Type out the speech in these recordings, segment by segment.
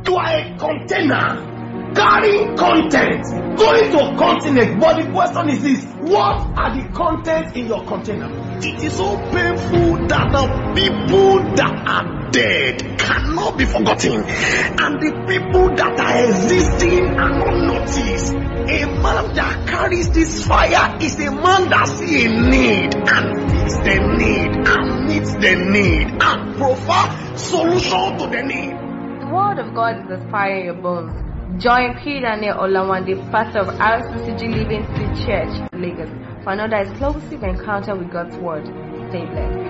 You are a container carrying content, going to a continent. But the question is this: what are the contents in your container? It is so painful that the people that are dead cannot be forgotten, and the people that are existing are not noticed. A man that carries this fire is a man that sees a need and meets the need and meets the need and provides solution to the need. The word of God is as fire in your bones. Join P. Daniel Olawande, pastor of RCCG Living Street Church, Lagos, for another exclusive encounter with God's Word. Stay blessed.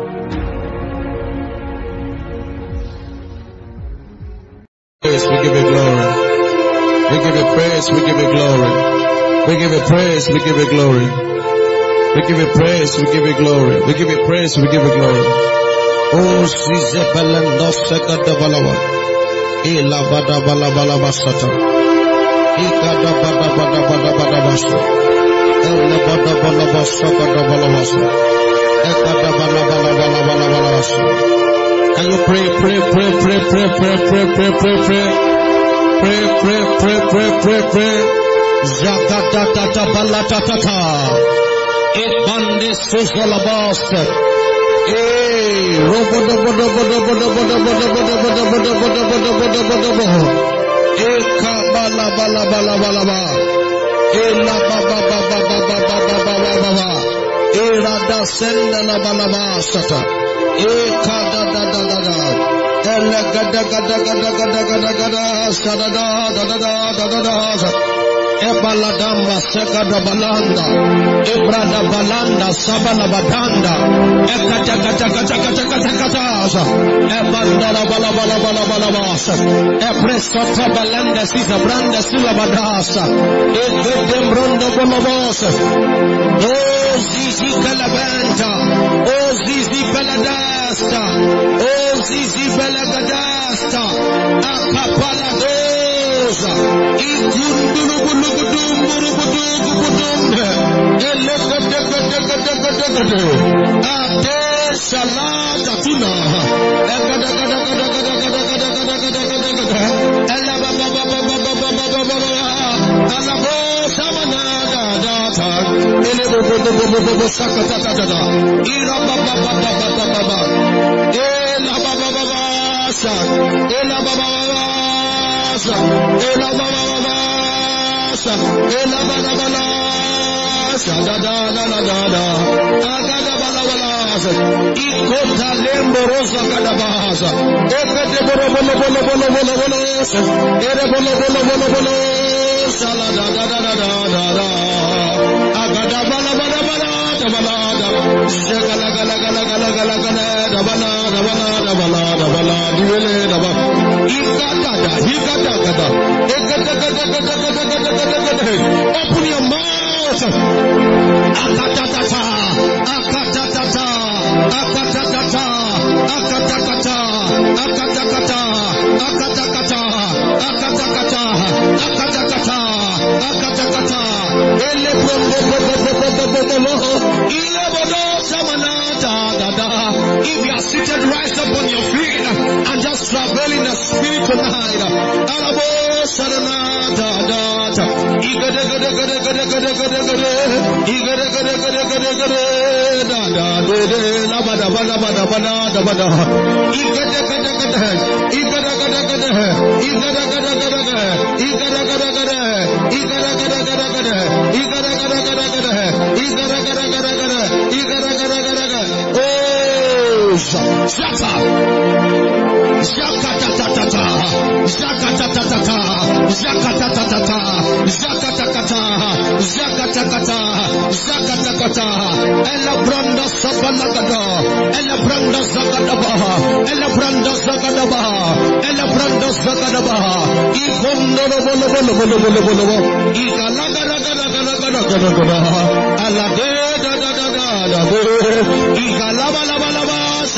We give you glory. We give you praise. We give you glory. We give you praise. We give you glory. We give you praise. We give you glory. We give you praise. We give you glory. Oh, Size Balando Sekada Balawa. Ila Bada Bala Bala Basata. Ikada Bada Bada Bada Bada Basa. Ela Bada Bala Basa Bada Bala Basa. Ekada Bala Bala Bala Bala Bala Basa. Can you pray? Zakata balatata. Ebande suzalabaste. Robodo bodo bodo bodo bodo bodo bodo bodo bodo bodo bodo bodo bodo bodo. Eka bala bala bala bala ba. Ela ba ba ba ba ba ba ba ba ba ba ba. Ela da senda la bala ba sata. Eka da da da da da. Ela gada gada gada gada gada gada. Sada da da da da da da da. Ebaladamba sekada balanda, ebrada balanda sabala badanda, ekata kata kata kata kata kata, ebandala bala bala bala bala basa, epresota balanda sisa branda sila badasa, egedembrondo bolobose, oh zizi kalabanta, oh zizi baladasta, oh zizi balagadasta, akapalado. Open your mouth. Akatatata, akatatata, akatatata, akatakata, akatakata, akatakata, akatakata, akatakata, akatakata. If you are seated, rise up on your feet and just travel in the spirit tonight. Shut up! Zakatatata, zakatatata, zakatatata, zakatakata, zakatakata, zakatakata. Ella branda sabalagada, ella branda zakadabaha, ella branda zakadabaha, ella branda zakadabaha. Ikondolo bolo bolo bolo bolo bolo bolo. Ikalaga laga laga laga laga laga. Alade da da da da da. Ikalaba laba laba.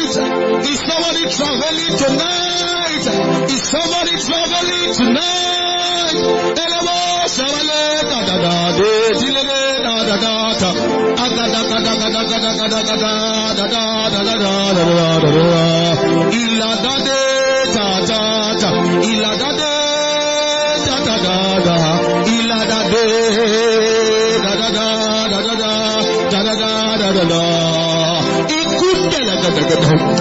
Is somebody traveling tonight? Is somebody traveling tonight? Elemo shavale da da da de dilele da da da da aga da da da da da da da da da da da da da. Ila da de da da da. Ila da de da da da da. Ila da de da da da da da da da da da da. Ikundela da da da.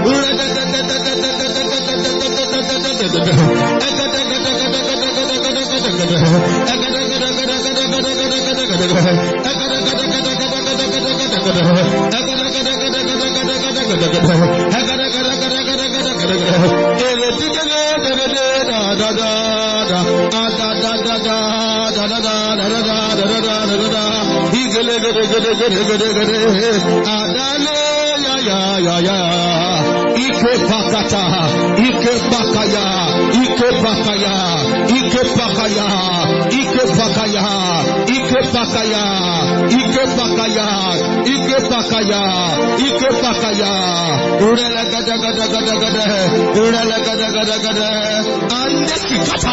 Ike bakata, Ike bakaya, Ike bakaya, Ike bakaya, Ike bakaya, Ike bakaya, Ike bakaya, Ike bakaya, Ike bakaya. Urela gada gada gada gada, urela gada gada gada. Ande sikata.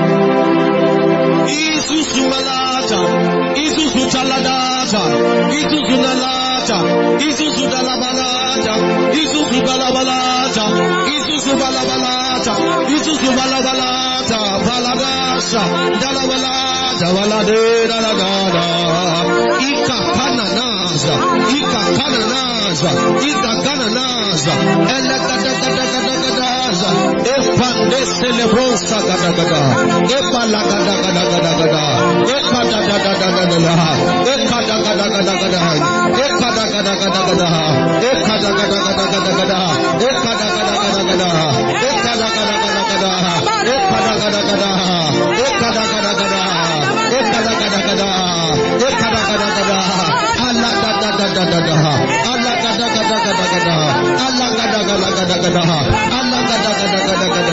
Isusu malata, Isusu taladata, Isusu nalata, Isusu dalabalata, Isusu balabalata, Isusu balabalata, Isusu balabalata, baladasha, dalabalata, balade daladada, Ika kananaza, Ika kananaza, Ika kananaza, Elakada gada gada gadaza, Epande celebrosa gada gada, Epalagada gada gada gada, Epada gada gada gada, Ekada gada gada gada, Ekada gada gada gada, Ekada gada gada gada gada, Ekada gada gada gada, Ekada gada gada gada, Ekada gada gada, Ekada gada gada, Ekada gada gada, Ekada gada gada, Allah gada gada gada, Allah gada gada gada gada, Allah gada gada gada gada, Allah gada gada gada gada.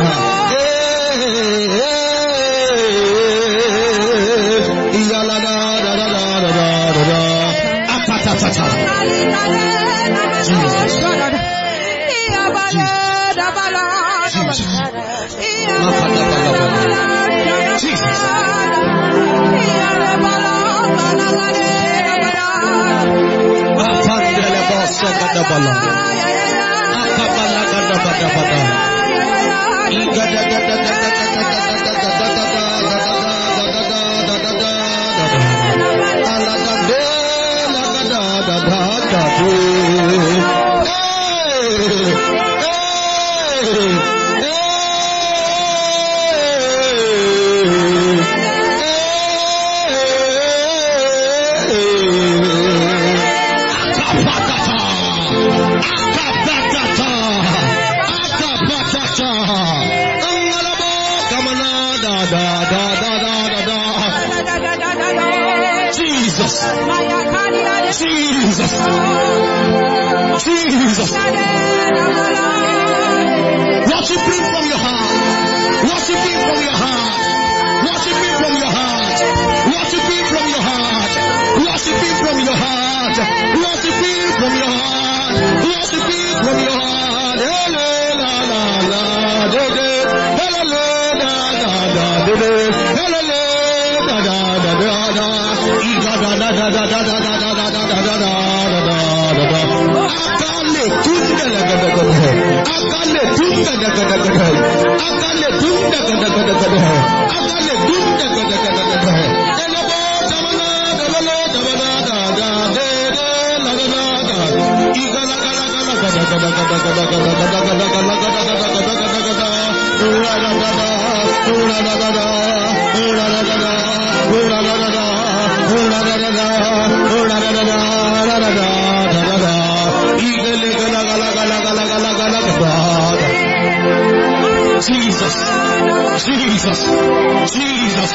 Jesus. Worship him from your heart. Worship him from your heart. Worship him from your heart. Worship him from your heart. Worship him from your heart. Worship him from your heart. Worship him from your heart. Hele la la la de de. Hele la la la de de. Hele la da da da da da. Iga da da da da da da da da da da da da. Akale tunda gada gada hai, akale tunda gada gada hai, akale tunda gada gada hai, akale tunda gada gada hai. Elabo tamana, elabo Jesus, Jesus, Jesus.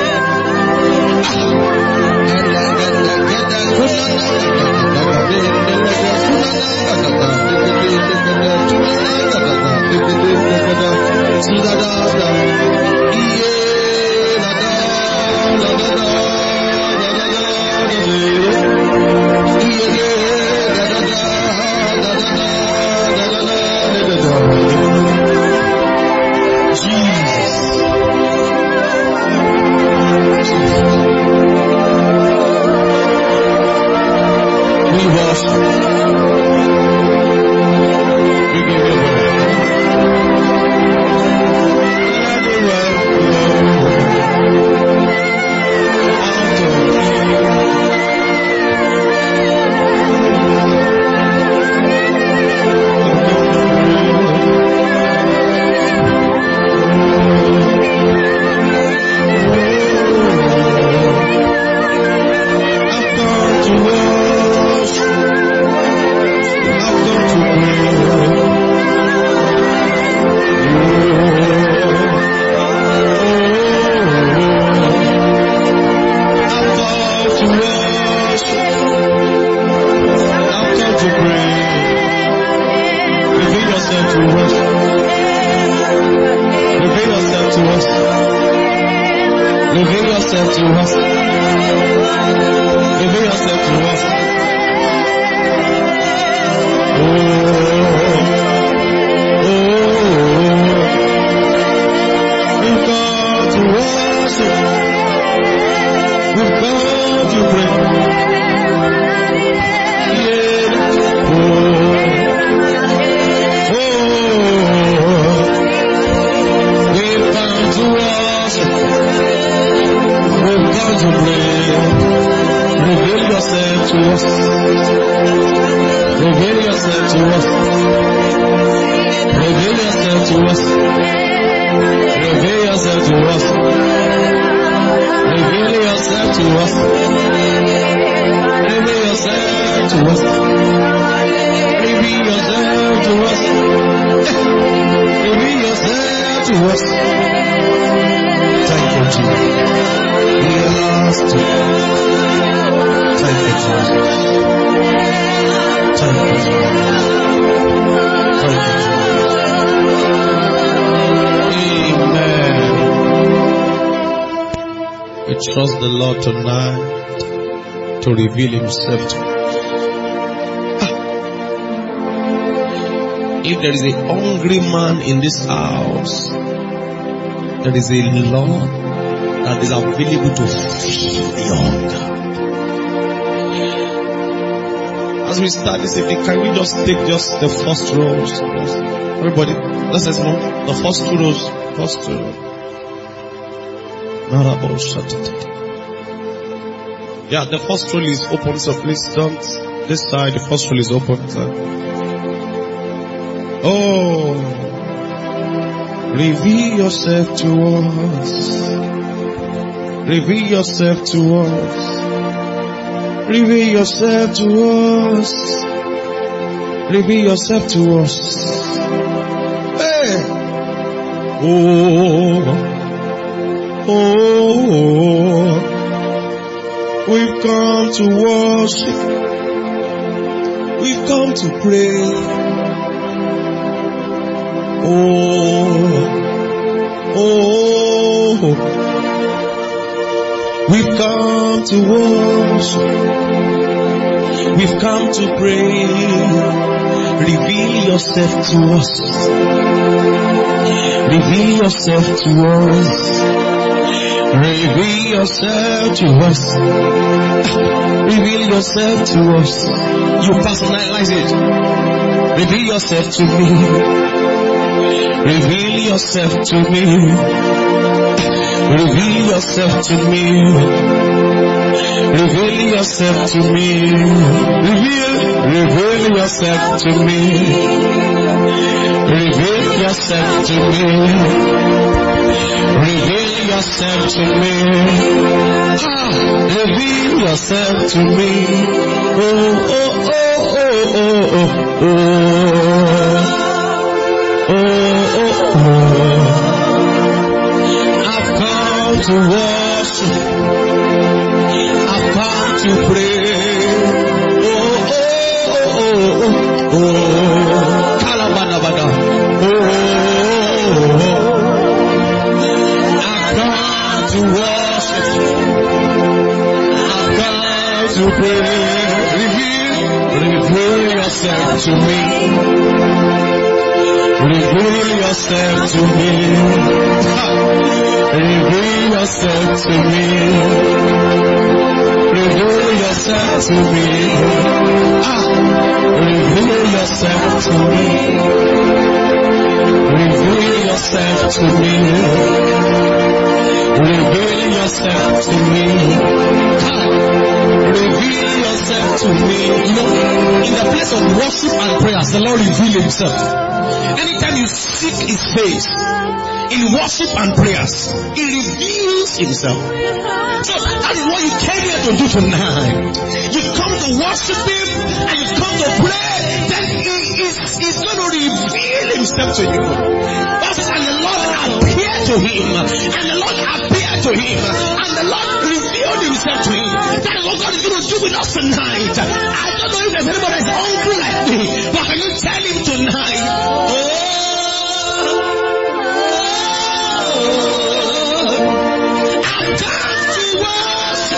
Thank you. Reveal yourself to us. Reveal yourself to us. We've got to worship. We've got to pray. We've come to worship. We've come to pray. Reveal yourself to us. Reveal yourself to us. Reveal yourself to us. Reveal yourself to us. Reveal yourself to us. Reveal yourself to us. Reveal yourself to us. Reveal yourself to us. Thank you, Jesus. We ask you. Thank you, Jesus. Thank you, Jesus. Thank you, Jesus. Amen. We trust the Lord tonight to reveal Himself to us. If there is a hungry man in this house, there is a Lord that is available to fill the hunger. As we start this evening, can we just take just the first rows? Everybody, let's just move. The first two rows. First two rows. Yeah, the first row is open, so please don't. This side, the first row is open. So. Oh, reveal yourself to us. Reveal yourself to us. Reveal yourself to us. Reveal yourself to us. Hey. Oh, we've come to worship. We've come to pray. We've come to worship. We've come to pray. Reveal yourself to us. Reveal yourself to us. Reveal yourself to us. Reveal yourself to us. You personalize it. Reveal yourself to me. Reveal yourself to me. Reveal yourself to me. Reveal yourself to me. Reveal yourself to me. Reveal yourself to me. Reveal yourself to me. Reveal yourself to me. Oh, oh, oh, oh, oh, oh, oh. I've come to worship. I've come to pray. Oh, oh, oh, oh, oh. Kalabadabada. Oh, I've come to worship. I've come to pray. Reveal yourself to me. Reveal yourself to me. Reveal yourself to me. Reveal yourself to me. Reveal yourself to me. Reveal yourself to me. Reveal yourself to me. Reveal yourself to me. You know, in the place of worship and prayers, the Lord reveals Himself. Anytime you seek His face in worship and prayers, He reveals Himself. So that is what you came here to do tonight. You come to worship Him and you come to pray. Then He's going to reveal Himself to you. And the Lord appeared to him, and the Lord appeared to him, and the Lord revealed Himself to him. That is what God is going to do with us tonight. I don't know if there's anybody that's hungry like me, but can you tell him tonight? I've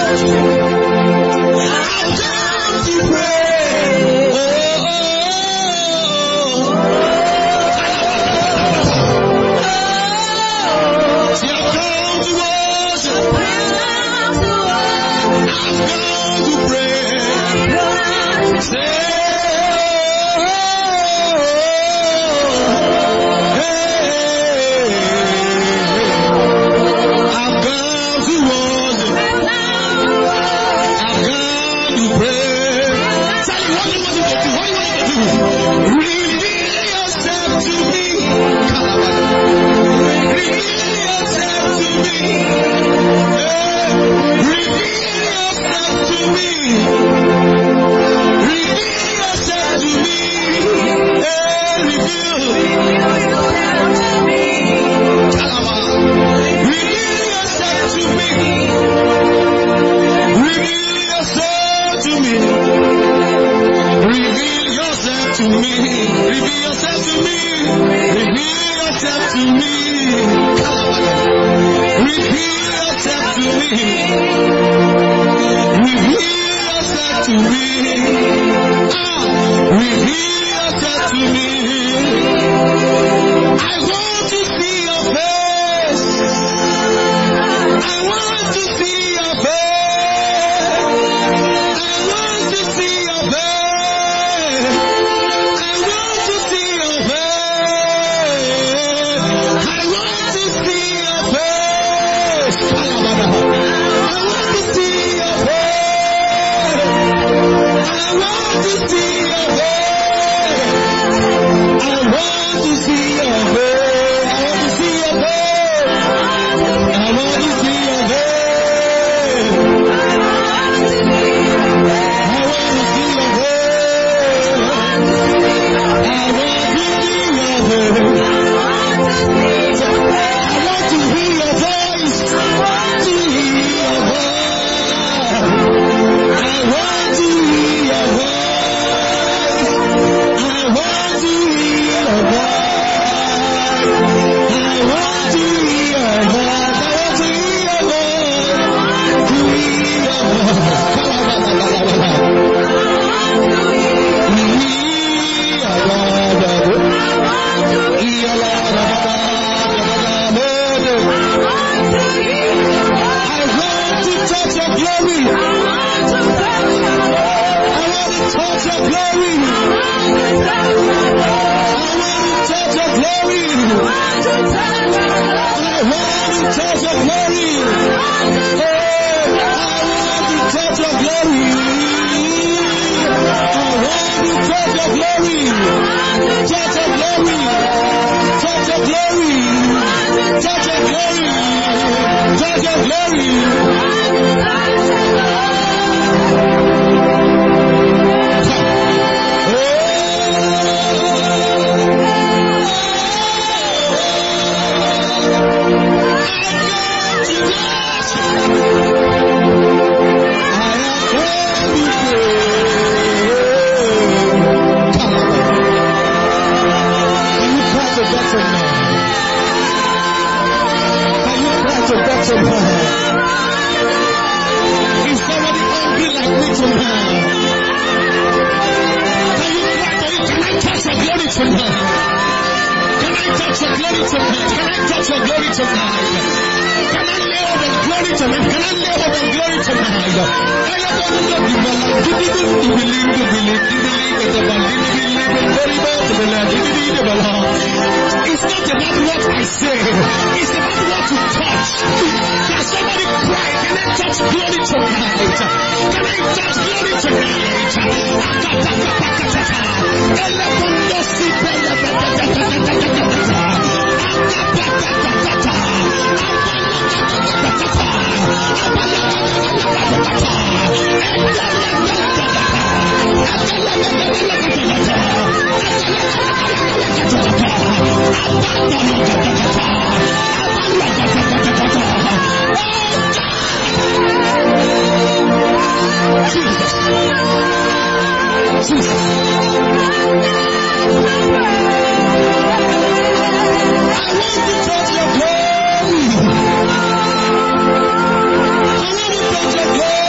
Touch your glory.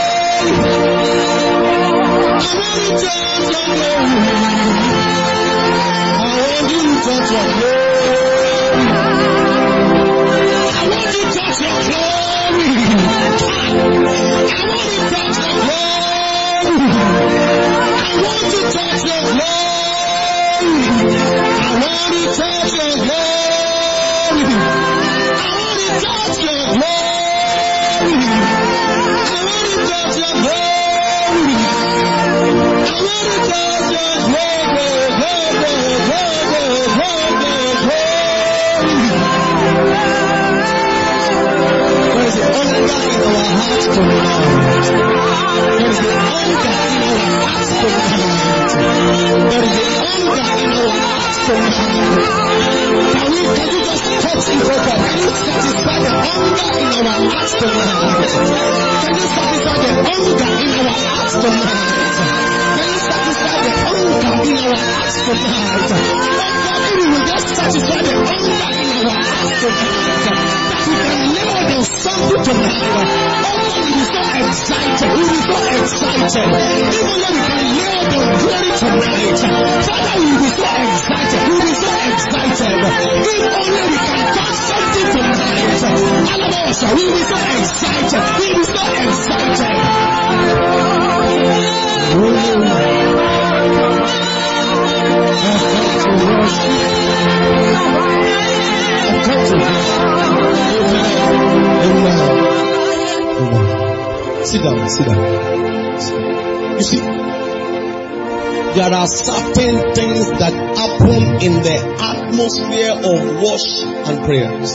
Sit down. You see, there are certain things that happen in the atmosphere of worship and prayers.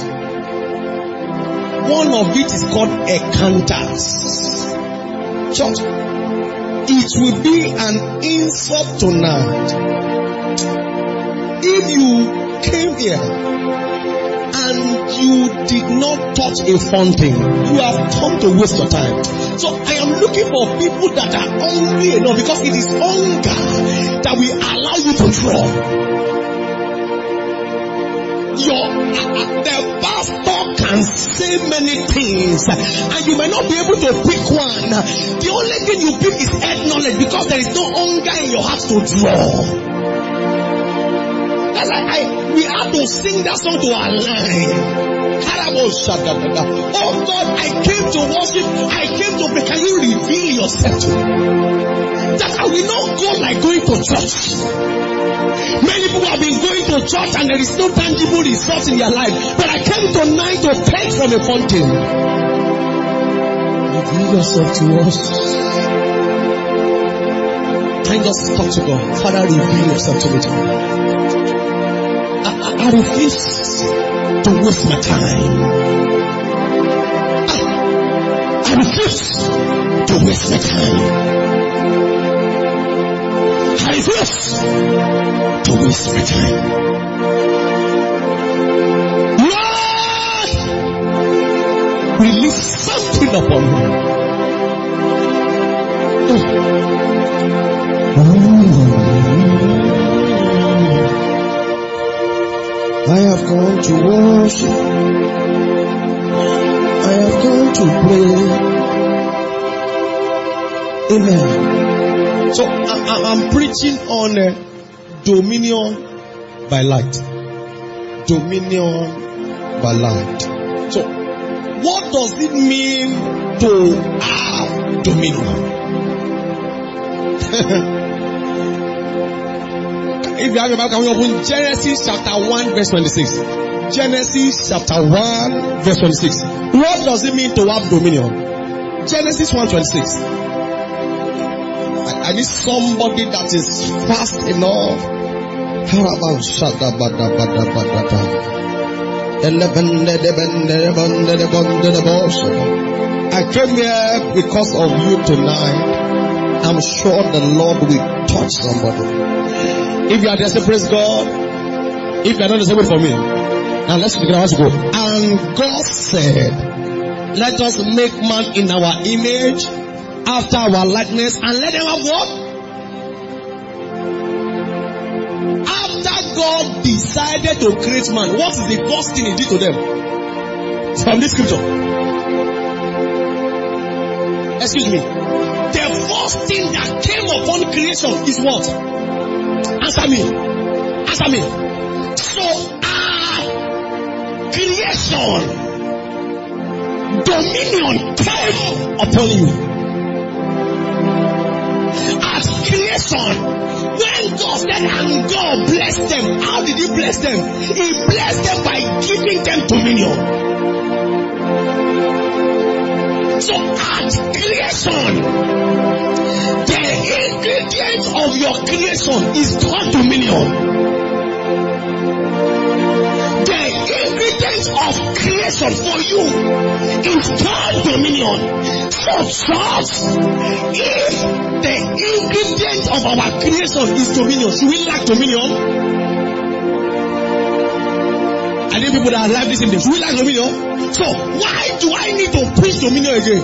One of it is called encounters. Church, it will be an insult tonight if you came here and you did not touch a fountain. You have come to waste your time. So I am looking for people that are hungry enough, because it is hunger that will allow you to draw. The pastor can say many things and you may not be able to pick one. The only thing you pick is head knowledge, because there is no hunger in your heart to draw. That's why we have to sing that song to align. Oh God, I came to worship, I came to pray. Can you reveal yourself to me? That I will not go like going to church. Many people have been going to church and there is no tangible result in their life. But I came tonight to take from a fountain. Reveal yourself to us. Can you just talk to God? Father, reveal yourself to me tonight. I refuse to waste my time. I refuse to waste my time. I refuse to waste my time. Lord, release something upon me. I have come to worship. I have come to pray. Amen. So I'm preaching on dominion by light. Dominion by light. So what does it mean to have dominion? If you have your Bible, can we open Genesis chapter 1 verse 26? Genesis chapter 1 verse 26. What does it mean to have dominion? Genesis 1:26. I need somebody that is fast enough. I came here because of you tonight. I'm sure the Lord will touch somebody. If you are there, say praise God. If you are not, say wait for me. Now let's figure out how to go. And God said, let us make man in our image, after our likeness, and let them have what? After God decided to create man, what is the first thing he did to them? From this scripture. Excuse me. The first thing that came upon creation is what? Answer me. Answer me. So our creation dominion came upon you. At creation, when God said, and God blessed them, how did He bless them? He blessed them by giving them dominion. So at creation, the ingredient of your creation is called dominion. The ingredient of creation for you is called dominion. So church, if the ingredient of our creation is dominion, should we lack dominion? I think people that are alive listening, should we lack dominion? So why do I need to preach dominion again?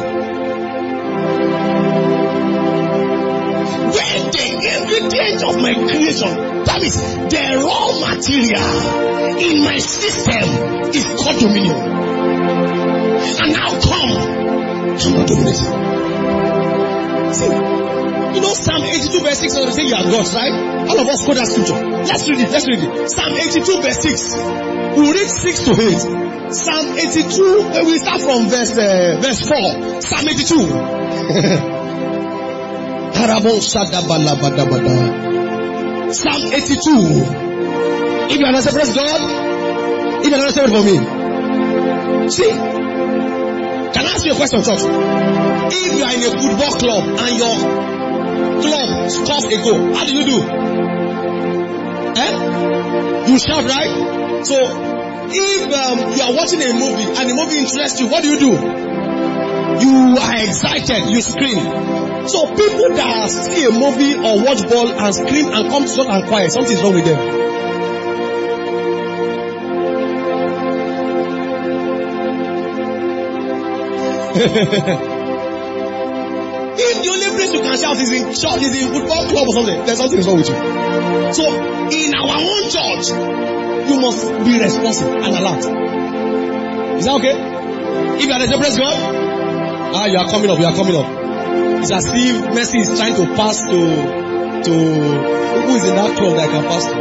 When the ingredient of my creation, that is the raw material in my system, is called dominion. And how come I'm not dominating? See, you know Psalm 82 verse 6 is saying you are God, right? All of us quote that scripture. Let's read it. Psalm 82 verse 6. We'll read 6 to 8. Psalm 82, we start from verse 4. Psalm 82. Psalm 82. If you understand, praise God. If you understand for me. See, can I ask you a question, church? If you are in a football club and your club scores a goal, how do you do? You shout, right? So, if you are watching a movie and the movie interests you, what do? You are excited, you scream. So people that see a movie or watch ball and scream and come short and quiet, something is wrong with them. If the only place you can shout is in church, is in football club or something, then something is wrong with you. So in our own church, you must be responsive and alert. Is that okay? If you are the praise God, you are coming up. It's as if Messi is trying to pass to who is in that club that I can pass to.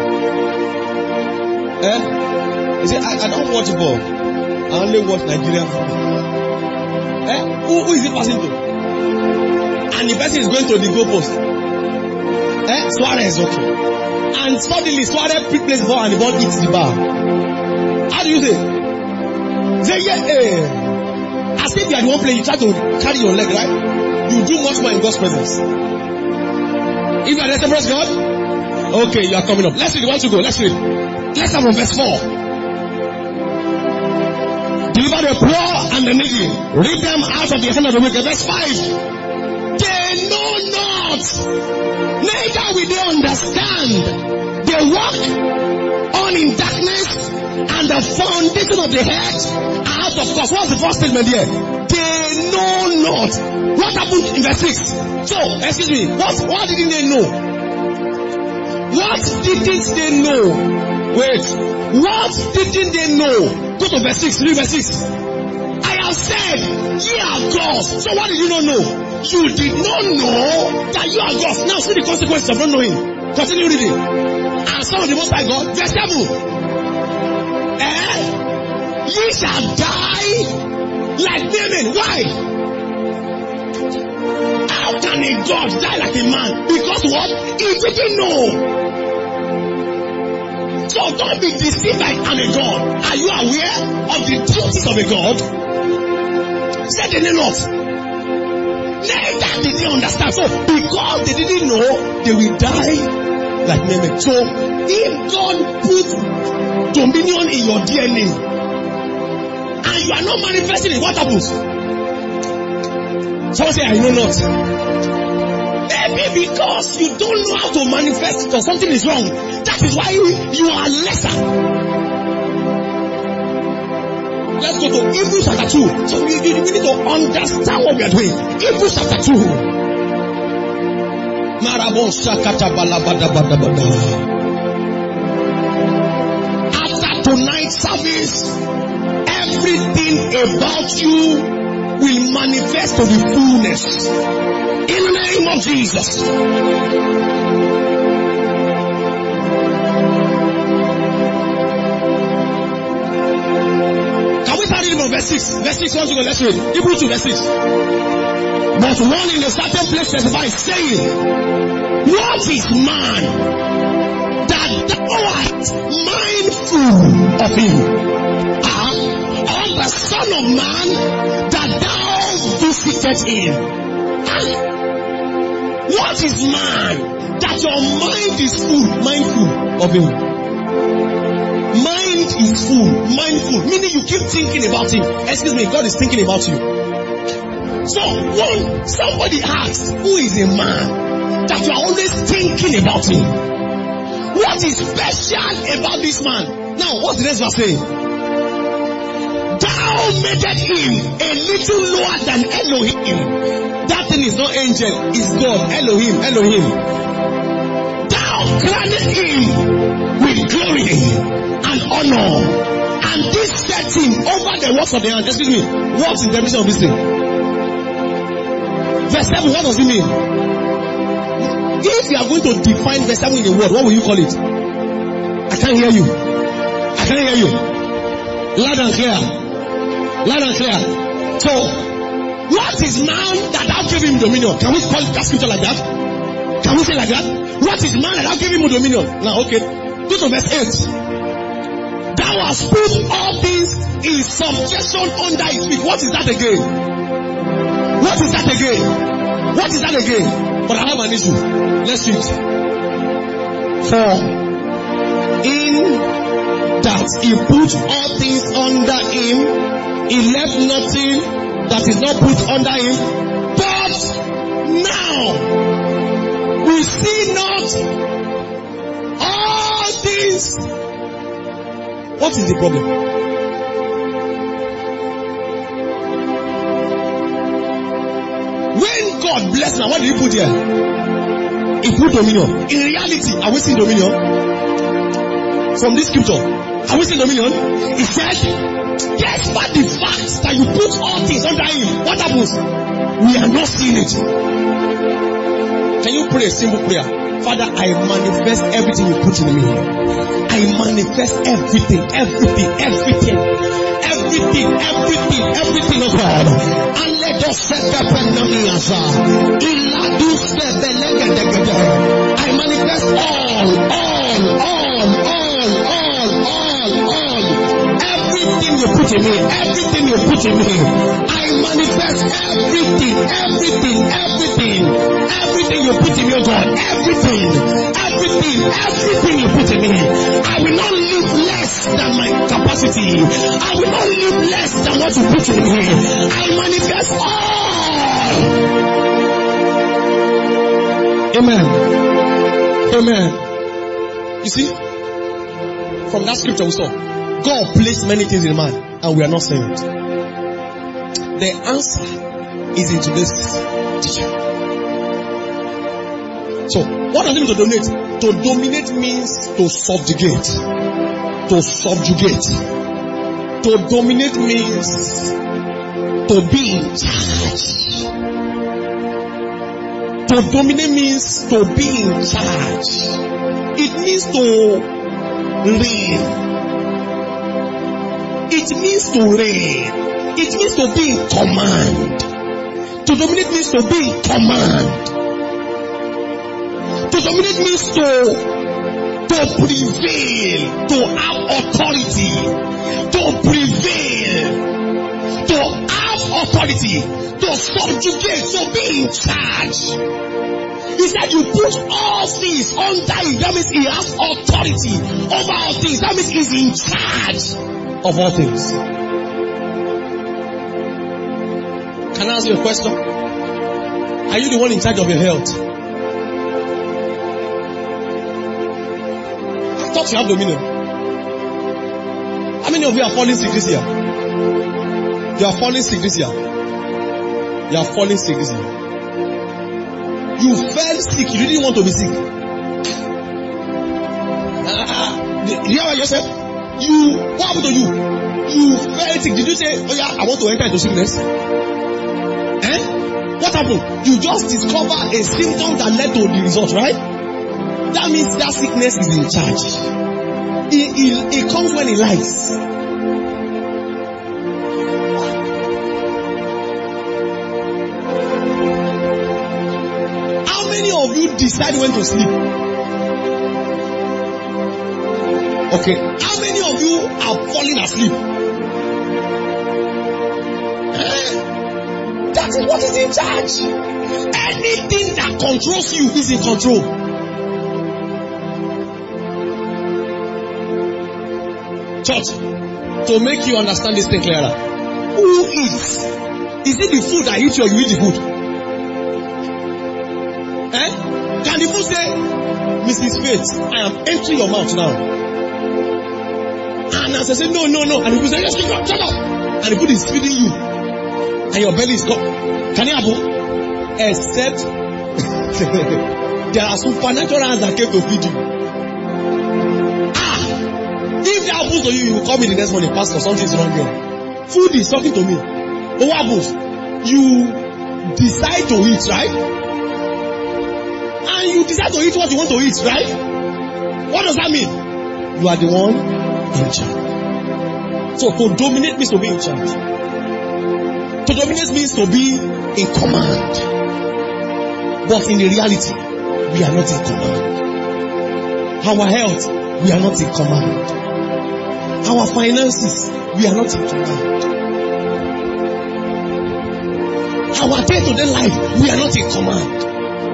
He said, I don't watch ball. I only watch Nigerian football. Who is he passing to? And the person is going to the goalpost. Suarez, okay. And suddenly Suarez plays the ball and the ball hits the bar. How do you say? Say yeah. As if you are the one playing, you try to carry your leg, right? You do much more in God's presence. If you are the praise God, okay, you are coming up. Let's read. Why don't you go? Let's read. Let's start from verse 4. Deliver the poor and the needy. Rid them out of the hand of the wicked. Verse 5. They know not, neither will they understand. They walk on in darkness, and the foundation of the earth are out of course. What's the first statement here? They know not. What happened in verse 6? So, excuse me, what didn't they know? What didn't they know? Wait, what didn't they know? Go to verse 6, read verse 6. I have said, ye are gods. So what did you not know? You did not know that you are gods. Now see the consequences of not knowing. Continue reading. And some of the Most High God, verse 7. Ye shall die like women. Why? How can a God die like a man? Because what? He didn't know. So don't be deceived like I'm a God. Are you aware of the duties of a God? Say they know not. Neither did they understand. So because they didn't know, they will die like men. So if God put dominion in your DNA and you are not manifesting it, what happens? Someone say, I know not. Maybe because you don't know how to manifest it or something is wrong. That is why you are lesser. Let's go to Hebrews chapter 2. So we need to understand what we are doing. Hebrews chapter 2. After tonight's service, everything about you will manifest to the fullness. In the name of Jesus. Can we start reading from verse 6. Verse 6, once you go, let's read. Hebrews 2, verse 6. But one in a certain place specifies, saying, what is man that thou art mindful of him? Or the Son of Man that thou visitest him? What is man that your mind is mindful of him? Mind is full, mindful, meaning you keep thinking about him. Excuse me, God is thinking about you. So when somebody asks, who is a man that you are always thinking about him? What is special about this man? Now, what's the next verse saying? Thou madest him a little lower than Elohim. That thing is not angel, it's God. Elohim. Thou crownest him with glory and honor, and this set him over the works of the hand. Excuse me, what's the definition of this thing? Verse 7, what does it mean? If you are going to define verse 7 in a word, what will you call it? I can't hear you. Loud and clear. So, what is man that thou gave him dominion? Can we call that scripture like that? Can we say like that? What is man that thou gave him dominion? Now, okay. Go to verse 8. Thou hast put all things in subjection under his feet. What is that again? But I have an issue. Let's read. For in that he put all things under him, he left nothing that is not put under him. But now we see not all things. What is the problem? When God bless now, what did he put here? He put dominion. In reality, are we seeing dominion? From this scripture, are we seeing dominion? He said, despite the fact that you put all things under him, what happens? We are not seeing it. Can you pray a simple prayer? Father, I manifest everything you put in me. I manifest everything, oh God. And let us set up I manifest all. Everything you put in me. I manifest everything you put in me, oh God. Everything you put in me. I will not live less than my capacity. I will not live less than what you put in me. I manifest all. Amen. You see, from that scripture we saw, God placed many things in man, and we are not saying it. The answer is in today's teaching. So, what does it mean to dominate? To dominate means to subjugate. To dominate means to be in charge. To dominate means to be in charge. It means to reign. It means to reign. It means to be in command. To dominate means to be in command. To dominate means to prevail, to have authority, to prevail, to have authority, to subjugate, to be in charge. He said you put all things under him. That means he has authority over all things. That means he's in charge of all things. Can I ask you a question? Are you the one in charge of your health? I thought you have dominion. How many of you are falling sick this year? You are falling sick this year. You are falling sick this year. You fell sick. You didn't want to be sick. You hear what you said? What happened to you? You fell sick. Did you say, oh yeah, I want to enter into sickness? What happened? You just discover a symptom that led to the result, right? That means that sickness is in charge. It comes when it likes. of you decide when to sleep? Okay, how many of you are falling asleep? That is what is in charge. Anything that controls you is in control. Church, to make you understand this thing clearer, who eats? Is it the food I eat or you eat the food? Can the food say, Mrs. Faith, I am entering your mouth now? And as I say, no. And the food say, yes, shut up. And the food is feeding you. And your belly is gone. Can it happen? Except there are supernatural hands that came to feed you. If that happens to you, you will call me the next morning, Pastor, something is wrong here. Food is talking to me. But what happens? You decide to eat, right? And you decide to eat what you want to eat, right? What does that mean? You are the one in charge. So to dominate means to be in charge. To dominate means to be in command. But in the reality, we are not in command. Our health, we are not in command. Our finances, we are not in command. Our day-to-day life, we are not in command.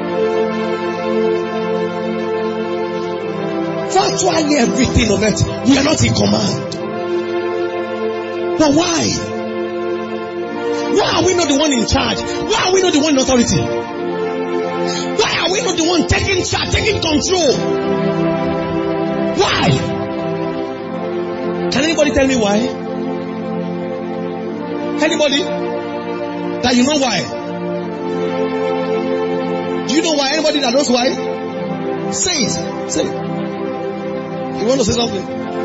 Virtually everything on earth, we are not in command. But why? Why are we not the one in charge? Why are we not the one in authority? Why are we not the one taking charge, taking control? Why? Can anybody tell me why? Anybody? That you know why? Do you know why? Anybody that knows why? Say it. Say it. You want to say something?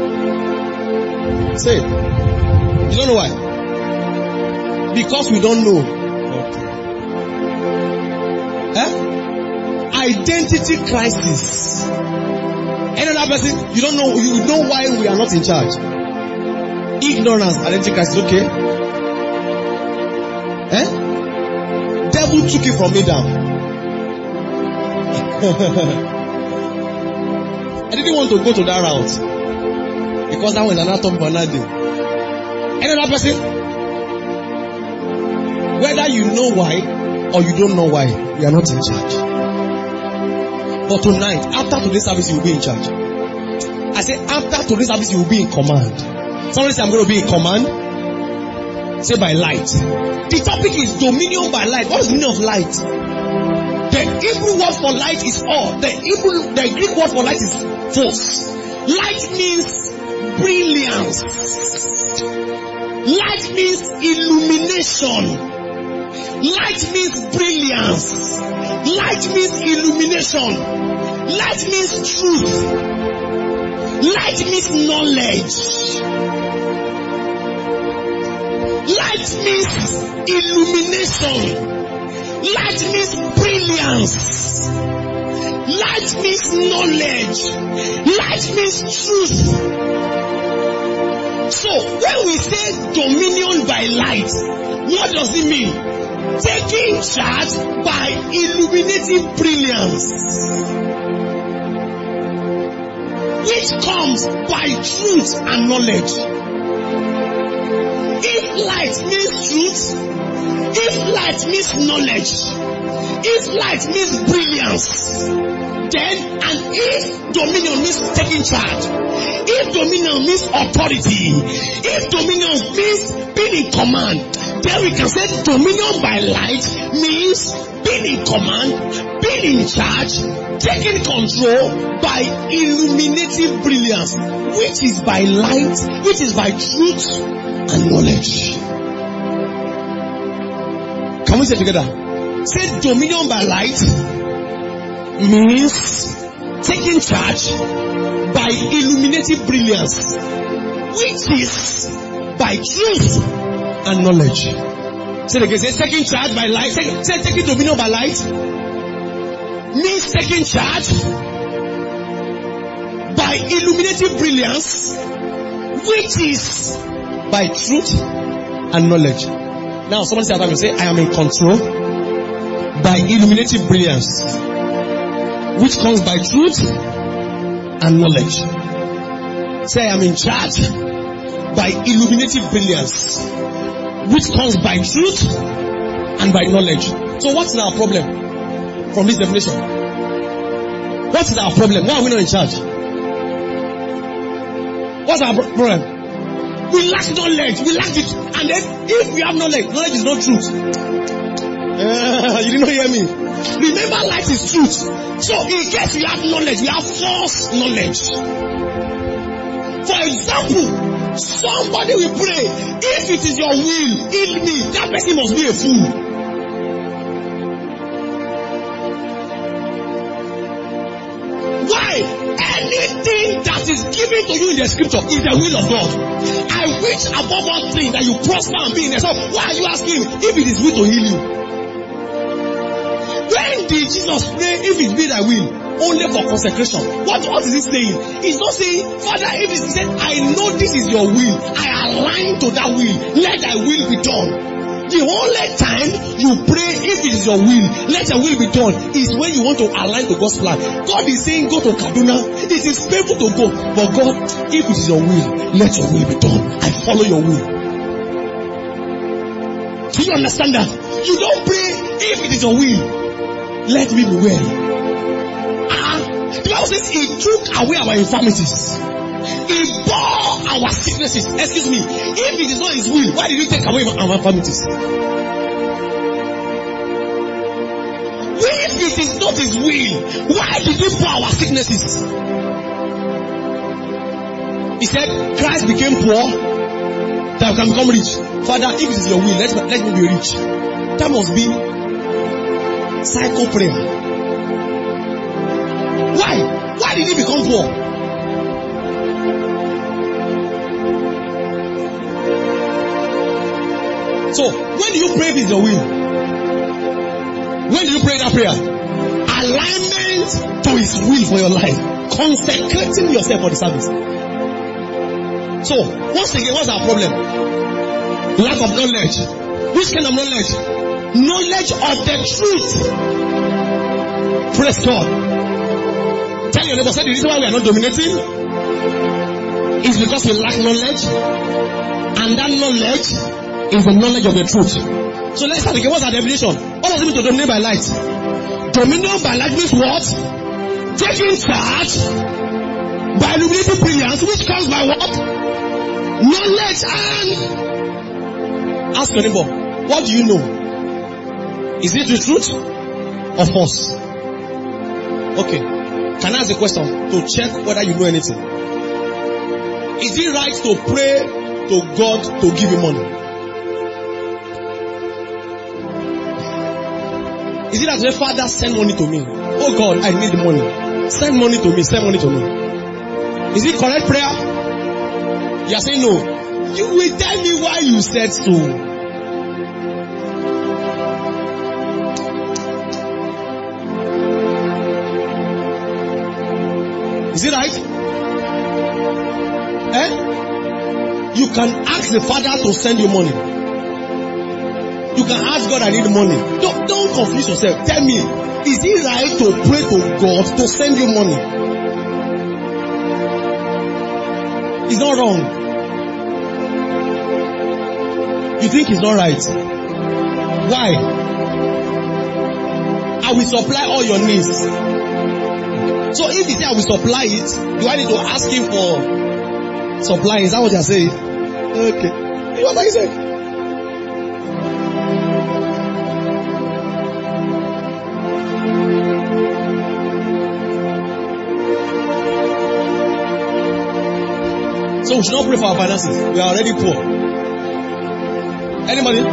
Say it. You don't know why? Because we don't know. Okay. Identity crisis. Another person, you don't know, you know why we are not in charge. Ignorance, identity crisis, okay? Devil took it from me down. I didn't want to go to that route. Because that was another topic for another day. Another person, whether you know why or you don't know why, we are not in charge. But tonight, after today's service, you will be in charge. I say, after today's service, you will be in command. Somebody say, I'm going to be in command. Say, by light. The topic is dominion by light. What is the meaning of light? The Hebrew word for light is all. The Greek word for light is force. Light means brilliance. Light means illumination. Light means brilliance. Light means illumination. Light means truth. Light means knowledge. Light means illumination. Light means brilliance. Light means knowledge. Light means truth. So, when we say dominion by light, what does it mean? Taking charge by illuminating brilliance, which comes by truth and knowledge. If light means truth, if light means knowledge, if light means brilliance, then, and if dominion means taking charge, if dominion means authority, if dominion means being in command, then we can say dominion by light means being in command, being in charge, taking control by illuminating brilliance, which is by light, which is by truth and knowledge. Can we say together? Say dominion by light means taking charge by illuminating brilliance, which is by truth and knowledge. Say it again. Say taking charge by light. Say taking dominion by light means taking charge by illuminating brilliance, which is by truth and knowledge. Now somebody say after me, say, I am in control by illuminating brilliance. which comes by truth and knowledge. Say, I am in charge by illuminative brilliance, which comes by truth and by knowledge. So what's our problem from this definition? What is our problem? Why are we not in charge? What's our problem? We lack knowledge. We lack it. And then if we have knowledge, knowledge is not truth. You did not hear me. Remember, light is truth. So in case we have knowledge, we have false knowledge. For example, somebody will pray, if it is your will, heal me. That person must be a fool. Why? Anything that is given to you in the scripture is the will of God. I wish above all things that you prosper and be in the so why are you asking if it is will to heal you? When did Jesus pray, if it be thy will? Only for consecration. What is he saying? He's not saying, Father, if he said, I know this is your will, I align to that will, let thy will be done. The only time you pray, if it is your will, let your will be done, is when you want to align to God's plan. God is saying, go to Kaduna. It is painful to go. But God, if it is your will, let your will be done. I follow your will. Do you understand that? You don't pray, if it is your will, let me be well. The Bible says he took away our infirmities. He bore our sicknesses. Excuse me. If it is not his will, why did he take away our infirmities? If it is not his will, why did he pour our sicknesses? He said, Christ became poor that we can become rich. Father, if it is your will, let me be rich. That must be psycho prayer. Why? Why did he become poor? So, when do you pray if it's your will? When do you pray that prayer? Alignment to his will for your life. Consecrating yourself for the service. So, once again, what's our problem? Lack of knowledge. Which kind of knowledge? Knowledge of the truth. Praise God. Tell your neighbor, say the reason why we are not dominating is because we lack knowledge. And that knowledge is the knowledge of the truth. So let's start again. What's our definition? What does it mean to dominate by light? Dominion by light means what? Taking charge by illuminating brilliance, which comes by what? Knowledge and... Ask your neighbor, what do you know? Is it the truth or false? Okay. Can I ask a question to check whether you know anything? Is it right to pray to God to give you money? Is it that the Father send money to me? Oh God, I need the money. Send money to me, send money to me. Is it correct prayer? You are saying no. You will tell me why you said so. Is it right? You can ask the Father to send you money. You can ask God, I need money. Don't confuse yourself. Tell me, is it right to pray to God to send you money? It's not wrong. You think it's not right? Why? I will supply all your needs. So if he says I will supply it, do I need to ask him for supply? Is that what you're saying? Okay. What are you saying? So we should not pray for our finances. We are already poor. Anybody?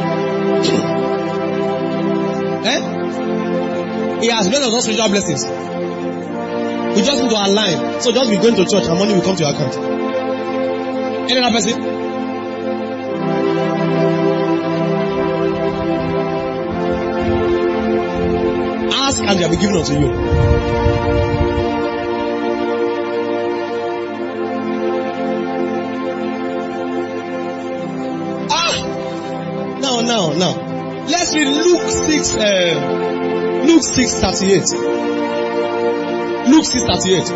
He has made us all spiritual blessings. We just need to align. So just be going to church and money will come to your account. Any other person? Ask and they will be given unto you. Now. Let's read Luke 6:38. Luke 6:38.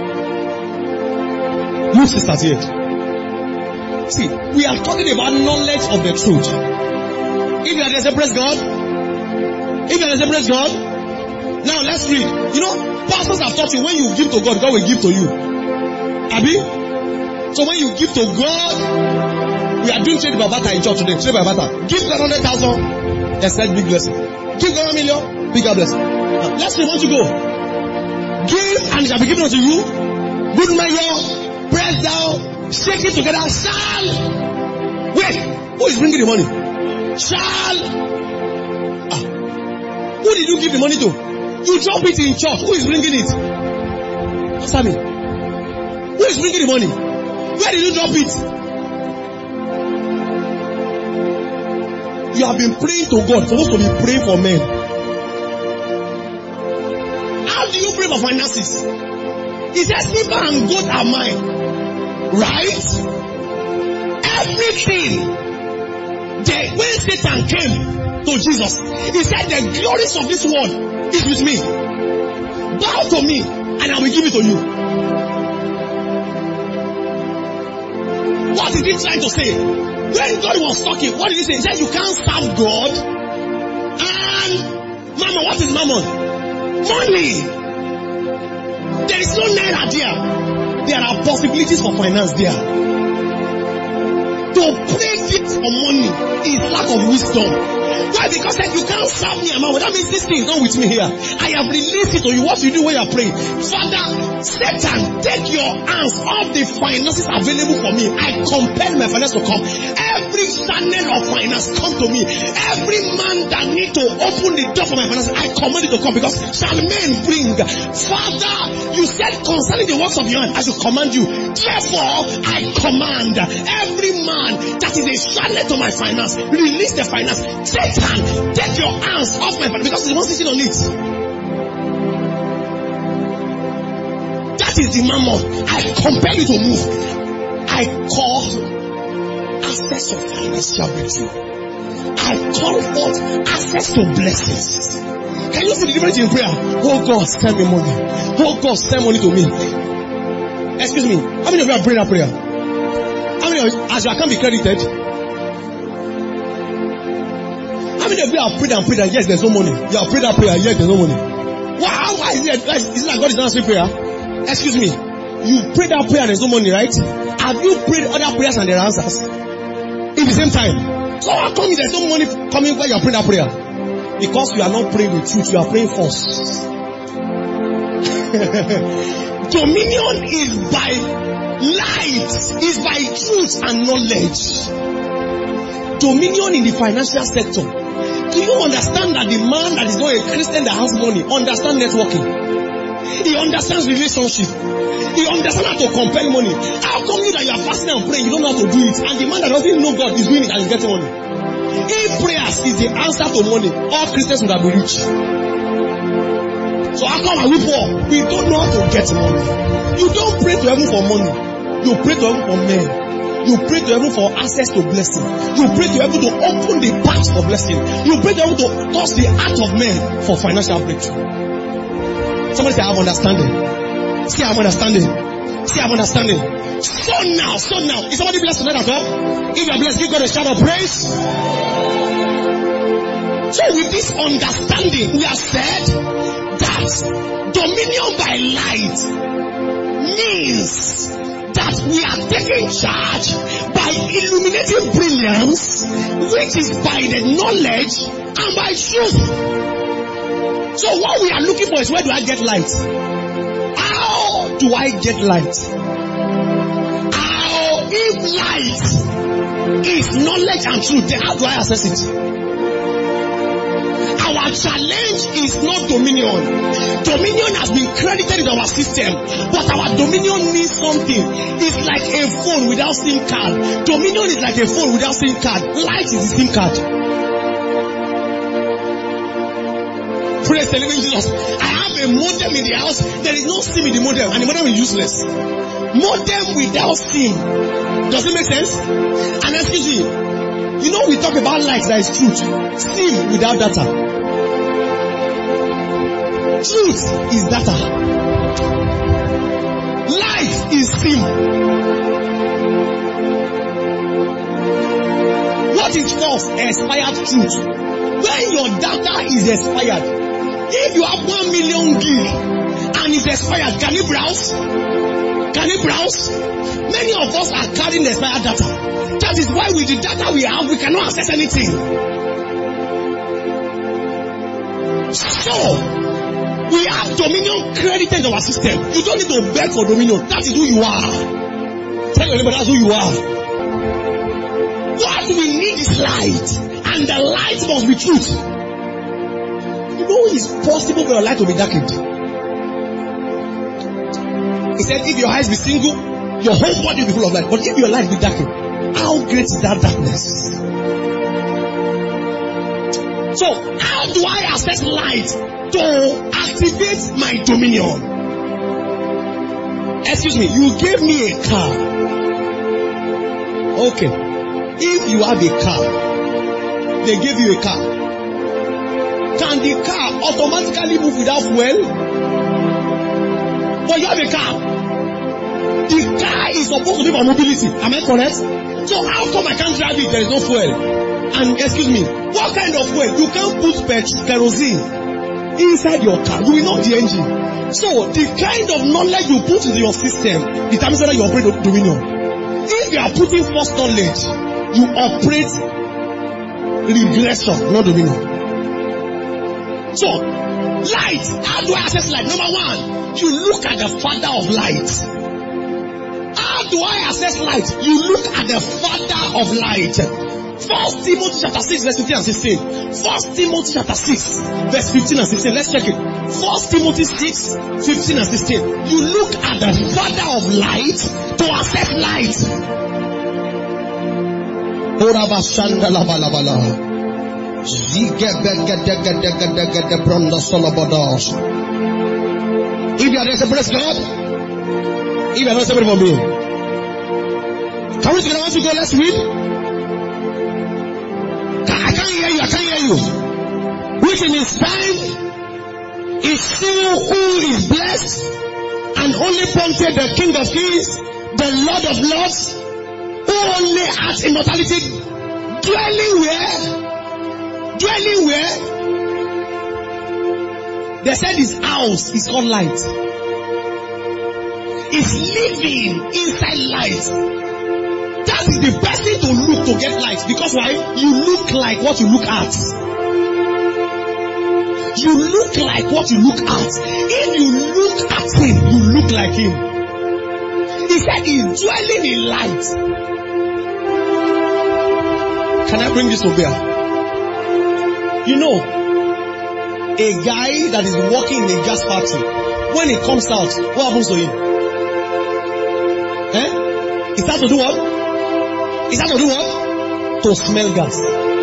Luke 6:38. See, we are talking about knowledge of the truth. If you are there, say praise God. If you are there, say praise God. Now let's read. You know, pastors have taught you when you give to God, God will give to you. Abi? So when you give to God, we are doing trade by barter in church today. Trade by barter. Give God 100,000, expect big blessing. Give God 1 million, bigger blessing. Now, let's see, once you go. Give and it shall be given unto you. Good measure, press down, shake it together, shall. Wait, who is bringing the money? Shall. Who did you give the money to? You drop it in church. Who is bringing it? Answer me. Who is bringing the money? Where did you drop it? You have been praying to God. Supposed to be praying for men. How do you pray for finances? He says, silver and gold are mine. Right? Everything. When Satan came to Jesus, he said, the glories of this world is with me. Bow to me, and I will give it to you. What is he trying to say? When God was talking, what did he say? He said, you can't serve God and mammon. What is mammon? Money. There is no naira there. There are possibilities for finance there. To pray this for money is lack of wisdom. Why? Because you can't serve me, Mama. That means this thing is not with me here. I have released it to you. What you do when you are praying? Father, Satan, take your hands off the finances available for me. I compel my finance to come. Every channel of finance come to me. Every man that need to open the door for my finance, I command it to come, because shall men bring? Father, you said concerning the works of your hand, I should command you. Therefore, I command every man that is a channel to my finance, release the finance. Satan, take your hands off my finance, because he's the one sitting on it. That is the mammon. I compel you to move. I call access to financial breakthrough. I call forth access to blessings. Can you see the difference in prayer? Oh God, send me money. Oh God, send money to me. Excuse me. How many of you have prayed that prayer? How many of you, as your account be credited? How many of you have prayed and prayed and yes, there's no money? You have prayed that prayer, yes, there's no money. Wow, why is it? Is it like God is not answering prayer? Excuse me. You prayed that prayer and there's no money, right? Have you prayed other prayers and there are answers? In the same time. So how come there's no money coming when you are praying that prayer? Because you are not praying the truth, you are praying false. Dominion is by light, is by truth and knowledge. Dominion in the financial sector. Do you understand that the man that is not a Christian that has money understands networking? He understands relationship. He understands how to compel money. How come you that you are fasting and praying, you don't know how to do it? And the man that doesn't know God is doing it and is getting money. If prayers is the answer to money, all Christians would have been rich. So how come are we poor? We don't know how to get money. You don't pray to heaven for money. You pray to heaven for men. You pray to heaven for access to blessing. You pray to heaven to open the path for blessing. You pray to heaven to touch the heart of men for financial breakthrough. Somebody say, I have understanding. Say, I have understanding. Say, I have understanding. So now. Is somebody blessed tonight at all? If you are blessed, give God a shout of praise. So with this understanding, we have said that dominion by light means that we are taking charge by illuminating brilliance, which is by the knowledge and by truth. So what we are looking for is, where do I get light? How do I get light? How, if light is knowledge and truth, then how do I access it? Our challenge is not dominion. Dominion has been credited in our system, but our dominion means something. It's like a phone without SIM card. Dominion is like a phone without SIM card. Light is the SIM card. Praise the living Jesus. I have a modem in the house. There is no SIM in the modem, and the modem is useless. Modem without SIM. Does it make sense? And excuse me, you know we talk about light that is truth. SIM without data. Truth is data. him. What is false? Expired truth. When your data is expired, if you have 1 million gig and it's expired, can you browse? Can you browse? Many of us are carrying expired data. That is why with the data we have, we cannot access anything. So, we have Dominion credited in our system. You don't need to beg for Dominion. That is who you are. Tell your neighbor that's who you are. What we need is light. And the light must be truth. You know it's possible for your light to be darkened. He said if your eyes be single, your whole body will be full of light. But if your light be darkened, how great is that darkness? So, how do I access light to activate my dominion? Excuse me, you gave me a car. Okay. If you have a car, they gave you a car. Can the car automatically move without fuel? But you have a car. The car is supposed to be for mobility. Am I correct? So how come I can't drive it? There is no fuel. And excuse me, what kind of fuel? You can't put kerosene inside your car. You will not the engine. So the kind of knowledge you put into your system determines whether you operate dominion. If you are putting false knowledge, you operate regression, not dominion. So, light. How do I access light? Number one, you look at the Father of light. How do I access light? You look at the Father of light. 1 Timothy chapter 6 verse 15 and 16. 1 Timothy chapter 6 verse 15 and 16. Let's check it. 1 Timothy 6, 15 and 16. You look at the Father of light to access light. If you are there, praise God. If you are not separate from me, can we together? Once we go, let's read. I can't hear you. I can't hear you. Which in his time is still who is blessed and only prompted the King of Kings, the Lord of Lords, who only has immortality, dwelling where? Dwelling where? They said his house is called light. It's living inside light. That is the best thing to look to get light. Because why? You look like what you look at. You look like what you look at. If you look at him, you look like him. He said he's dwelling in light. Can I bring this to bear? You know, a guy that is working in a gas factory, when he comes out, what happens to him? He starts to do what? He starts to do what? To smell gas.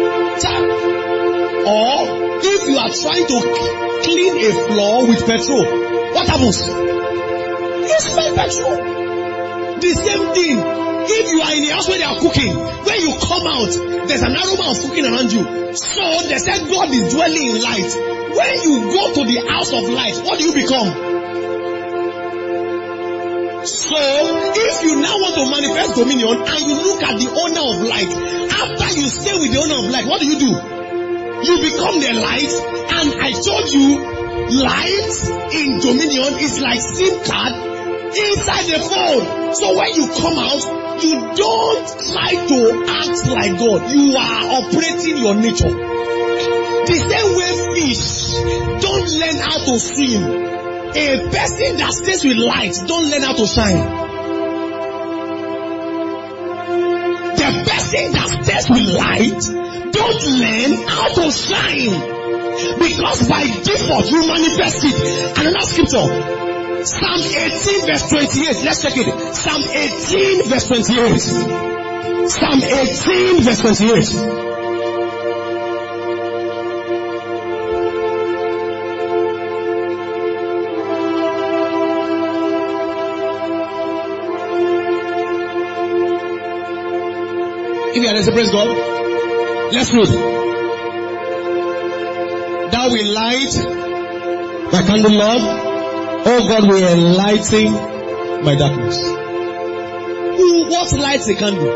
Or if you are trying to clean a floor with petrol, what happens? You smell petrol. The same thing. If you are in a house where they are cooking, when you come out, there's an aroma of cooking around you. So they said God is dwelling in light. When you go to the house of light, what do you become? So if you now want to manifest dominion and you look at the owner of light, after you stay with the owner of light, what do? You become the light. And I told you, light in dominion is like SIM card inside the phone. So when you come out, you don't try to act like God. You are operating your nature. The same way fish don't learn how to swim. A person that stays with light don't learn how to shine. The person that stays with light don't learn how to shine. Because by default you manifest it. Another scripture, Psalm 18 verse 28. Let's check it. Psalm 18 verse 28. Psalm 18 verse 28. If you are ready, praise God. Let's read. Thou will light my candle, Lord. Oh God, will enlighten my darkness. you what lights a candle.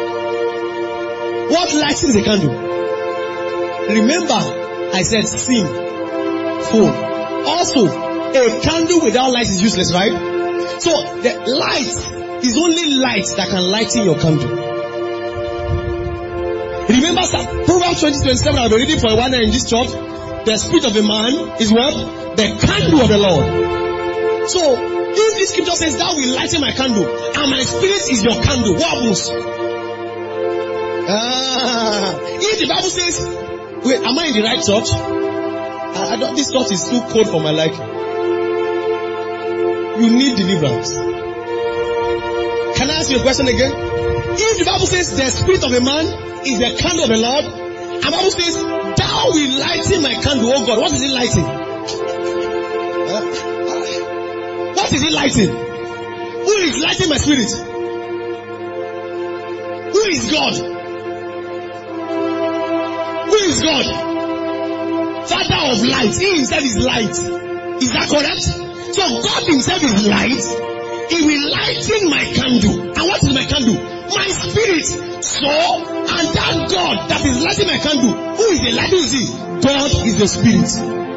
What lightens a candle? Remember, I said sin, phone. Also, a candle without light is useless, right? So the light is only light that can lighten your candle. Remember Proverbs 20:27, I've been reading for a while in this church. The spirit of a man is what? The candle of the Lord. So, if this scripture says that will lighten my candle, and my spirit is your candle, what happens? If the Bible says, wait, am I in the right church? I don't, this church is too cold for my liking. You need deliverance. Can I ask you a question again? If the Bible says the spirit of a man is the candle of the Lord, and the Bible says, thou will lighten my candle, oh God, what is it lighting? What is it lighting? Who is lighting my spirit? Who is God? Who is God? Father of light. He himself is light. Is that correct? So God himself is light. He will lighten my candle. And what is my candle? My spirit. So, and that God that is lighting my candle, who is the light? Who is he? God is the spirit.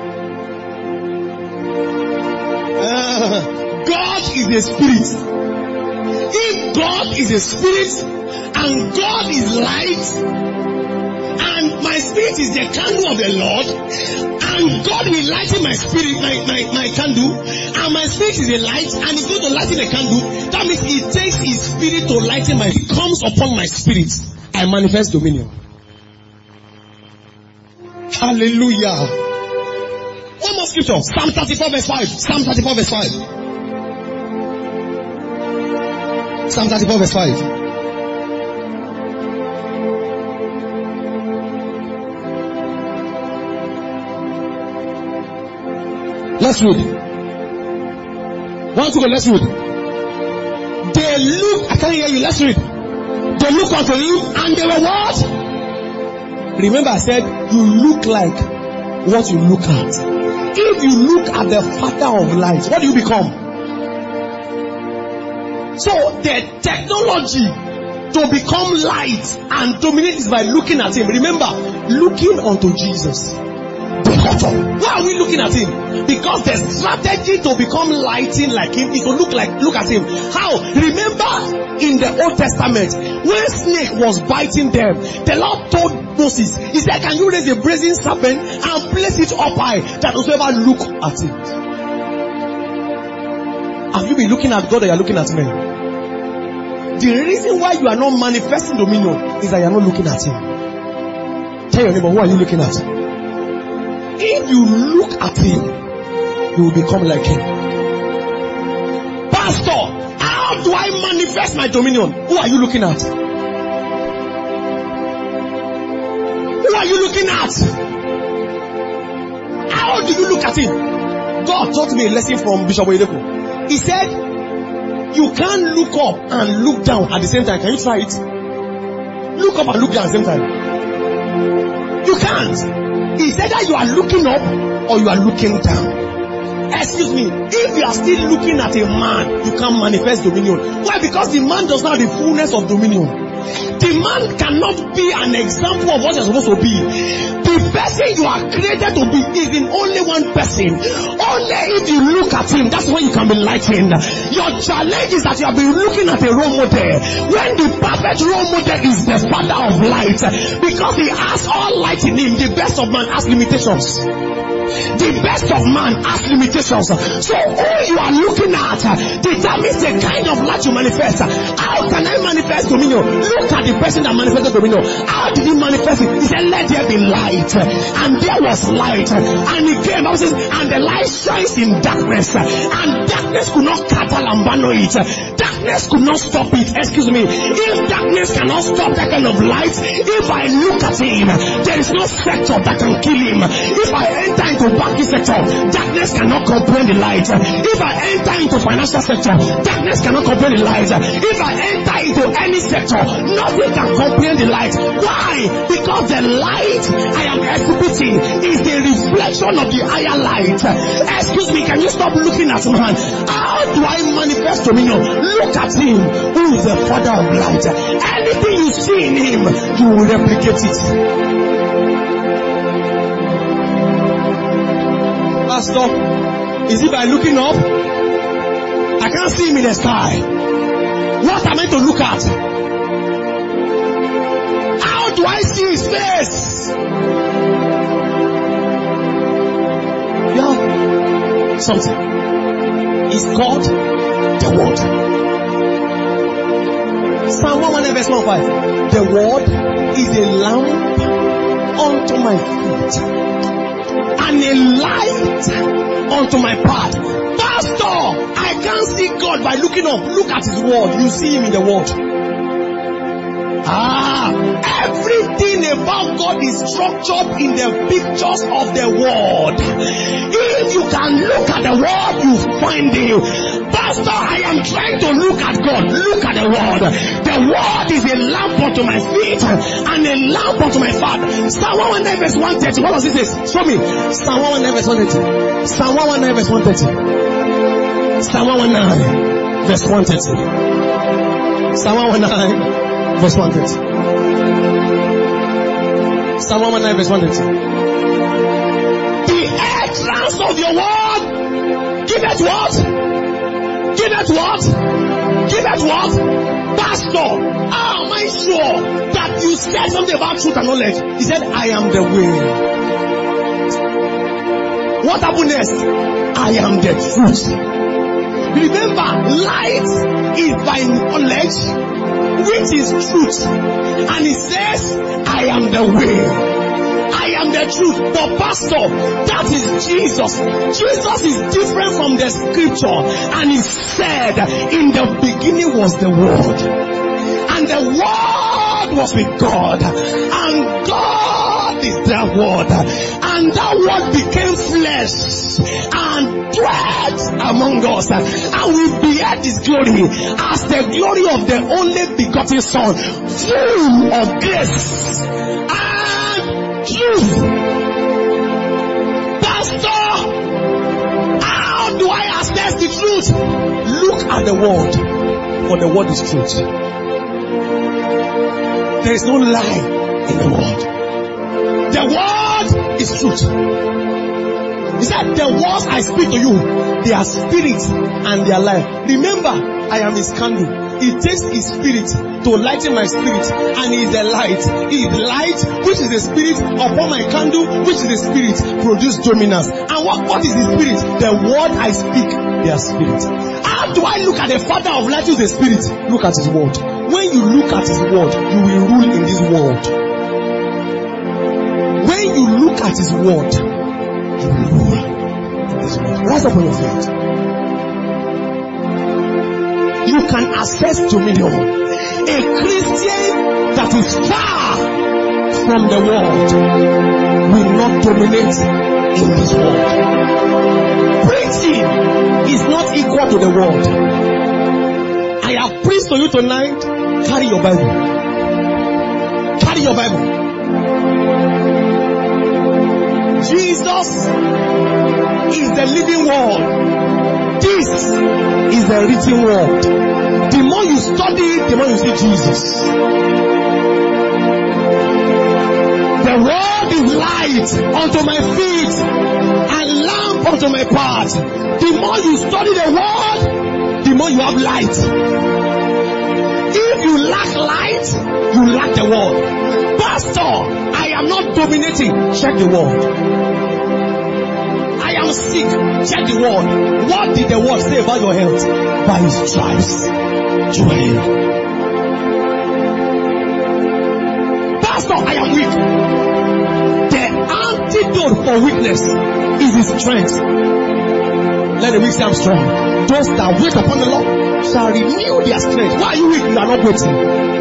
God is the spirit. If God is a spirit and God is light, and my spirit is the candle of the Lord, and God will lighten my spirit, my candle, and my spirit is a light, and He's going to lighten the candle. That means He takes His spirit to lighten my. It comes upon my spirit. I manifest dominion. Hallelujah. One more scripture. Psalm 34 verse 5. Psalm 34 verse 5. Psalm 34 verse 5. Let's read. 1, 2, go, let's read. They look, I can't hear you, let's read. They look unto Him and they were what? Remember I said, you look like what you look at. If you look at the Father of light, what do you become? So the technology to become light and dominate is by looking at Him. Remember, looking unto Jesus. Why are we looking at Him? Because the strategy to become lighting like Him is to look at Him. How? Remember in the Old Testament, when snake was biting them, the Lord told Moses, He said, can you raise a brazen serpent and place it up high, that whoever look at it? Have you been looking at God or you are looking at men? The reason why you are not manifesting dominion is that you are not looking at Him. Tell your neighbor, who are you looking at? If you look at Him, you will become like Him. Pastor, how do I manifest my dominion? Who are you looking at? Who are you looking at? How do you look at Him? God taught me a lesson from Bishop Oyedepo. He said, you can't look up and look down at the same time. Can you try it? Look up and look down at the same time. You can't. He said that you are looking up or you are looking down. Excuse me, if you are still looking at a man, you can't manifest dominion. Why? Because the man does not have the fullness of dominion. The man cannot be an example of what you're supposed to be. The person you are created to be is in only one person. Only if you look at him, that's when you can be lightened. Your challenge is that you have been looking at a role model, when the perfect role model is the Father of light, because he has all light in him. The best of man has limitations. The best of man has limitations. So who you are looking at determines the kind of light you manifest. How can I manifest dominion? Look at the person that manifested dominion. How did he manifest it? He said, let there be light. And there was light. And he came, and the light shines in darkness. And darkness could not catalambano it. Darkness could not stop it. Excuse me. If darkness cannot stop that kind of light, if I look at him, there is no sector that can kill him. If I enter into banking sector, darkness cannot comprehend the light. If I enter into financial sector, darkness cannot comprehend the light. If I enter into any sector, nothing can comprehend the light. Why? Because the light I am exhibiting is the reflection of the higher light. Excuse me, can you stop looking at man? How do I manifest dominion? Look at him who is the Father of light. Anything you see in him, you will replicate it. Pastor, is it by looking up? I can't see him in the sky. What am I to look at? How do I see his face? Yeah, something. Is God the Word? Psalm 119 verse 1:5. The Word is a lamp unto my feet and a light unto my path. Pastor, I can't see God by looking up. Look at his word. You see him in the word. Everything about God is structured in the pictures of the word. If you can look at the word, you find him. Pastor, I am trying to look at God. Look at the word. The word is a lamp unto my feet and a lamp unto my path. Psalm 119 verse 130. What does it say? Show me. Psalm 119 verse 130. Psalm 119 verse 130. Psalm 119 verse 130. Psalm 119 verse 130. Psalm 119 verse 130. The entrance of your word, give it what? Give it what? Give it what? Pastor, how am I sure that you said something about truth and knowledge? He said, I am the way. What happened next? I am the truth. Remember, light is by knowledge, which is truth. And he says, I am the way. I am the truth. But pastor, that is Jesus. Jesus is different from the scripture. And he said, in the beginning was the Word. And the Word was with God. And God is the Word. And that Word became flesh and dwelt among us. And we beheld his glory as the glory of the only begotten Son, full of grace and truth. Pastor, how do I assess the truth? Look at the word, for the word is truth. There is no lie in the word. The word is truth. He said, the words I speak to you, they are spirit and they are life. Remember, I am his candle. He takes his spirit to lighten my spirit, and he is the light. He is light, which is the spirit, upon my candle, which is the spirit, produce dominance. And what is the spirit? The word I speak, they are spirit. How do I look at the Father of light who is the spirit? Look at his word. When you look at his word, you will rule in this world. When you look at his word, you will rule in this world. Rise up on your feet. You can access dominion. A Christian that is far from the world will not dominate in this world. Preaching is not equal to the world. I have preached to you tonight. Carry your Bible. Carry your Bible. Jesus is the living word. This is the written word. The more you study it, the more you see Jesus. The word is light unto my feet and lamp unto my path. The more you study the word, the more you have light. If you lack light, you lack the word. Pastor, I am not dominating. Check the word. I am sick. Check the word. What did the word say about your health? By his stripes, you are healed. Pastor, I am weak. The antidote for weakness is his strength. Let the weak say I'm strong. Those that wait upon the Lord shall renew their strength. Why are you weak? You are not waiting.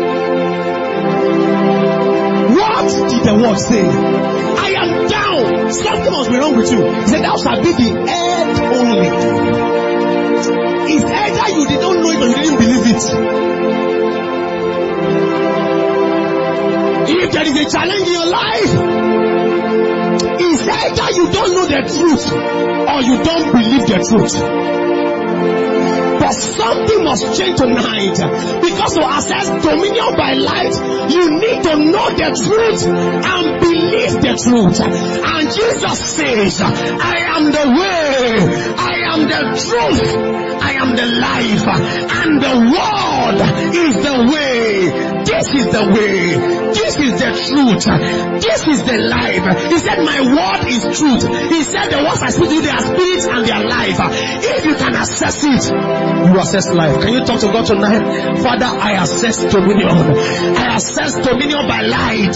What did the word say? I am down. Something must be wrong with you. He said, thou shalt be the head only. It's either you did not know it or you didn't believe it. If there is a challenge in your life, It's either you don't know the truth or you don't believe the truth. But something must change tonight, because to access dominion by light, you need to know the truth and believe the truth. And Jesus says, I am the way, I am the truth, I am the life, and the word is the way. This is the way, this is the truth, this is the life. He said, my word is truth. He said, the words I speak to you, they are spirits and they are life. If you can access it, you access life. Can you talk to God tonight? Father, I access dominion. I access dominion by light.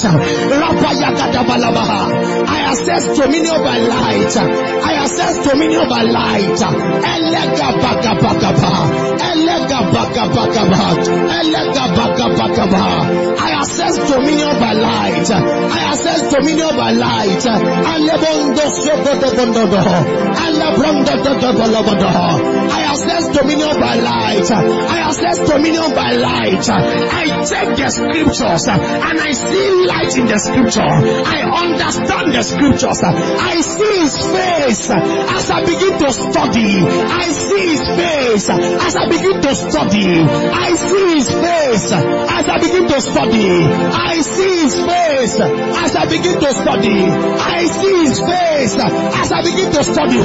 I access dominion by light. I access dominion by light. Elega baka baka ba. Elega baka baka ba. Elega baka baka ba. I access dominion by light. I access dominion by light. Alebondo sobodo bondo do. Alabrondo do bolobodo. I access dominion by light. I access dominion by light. I take the scriptures and I see light in the scripture. I understand the scriptures. I see his face as I begin to study. I see his face as I begin to study. I see his face as I begin to study. I see his face as I begin to study. I see his face as I begin to study.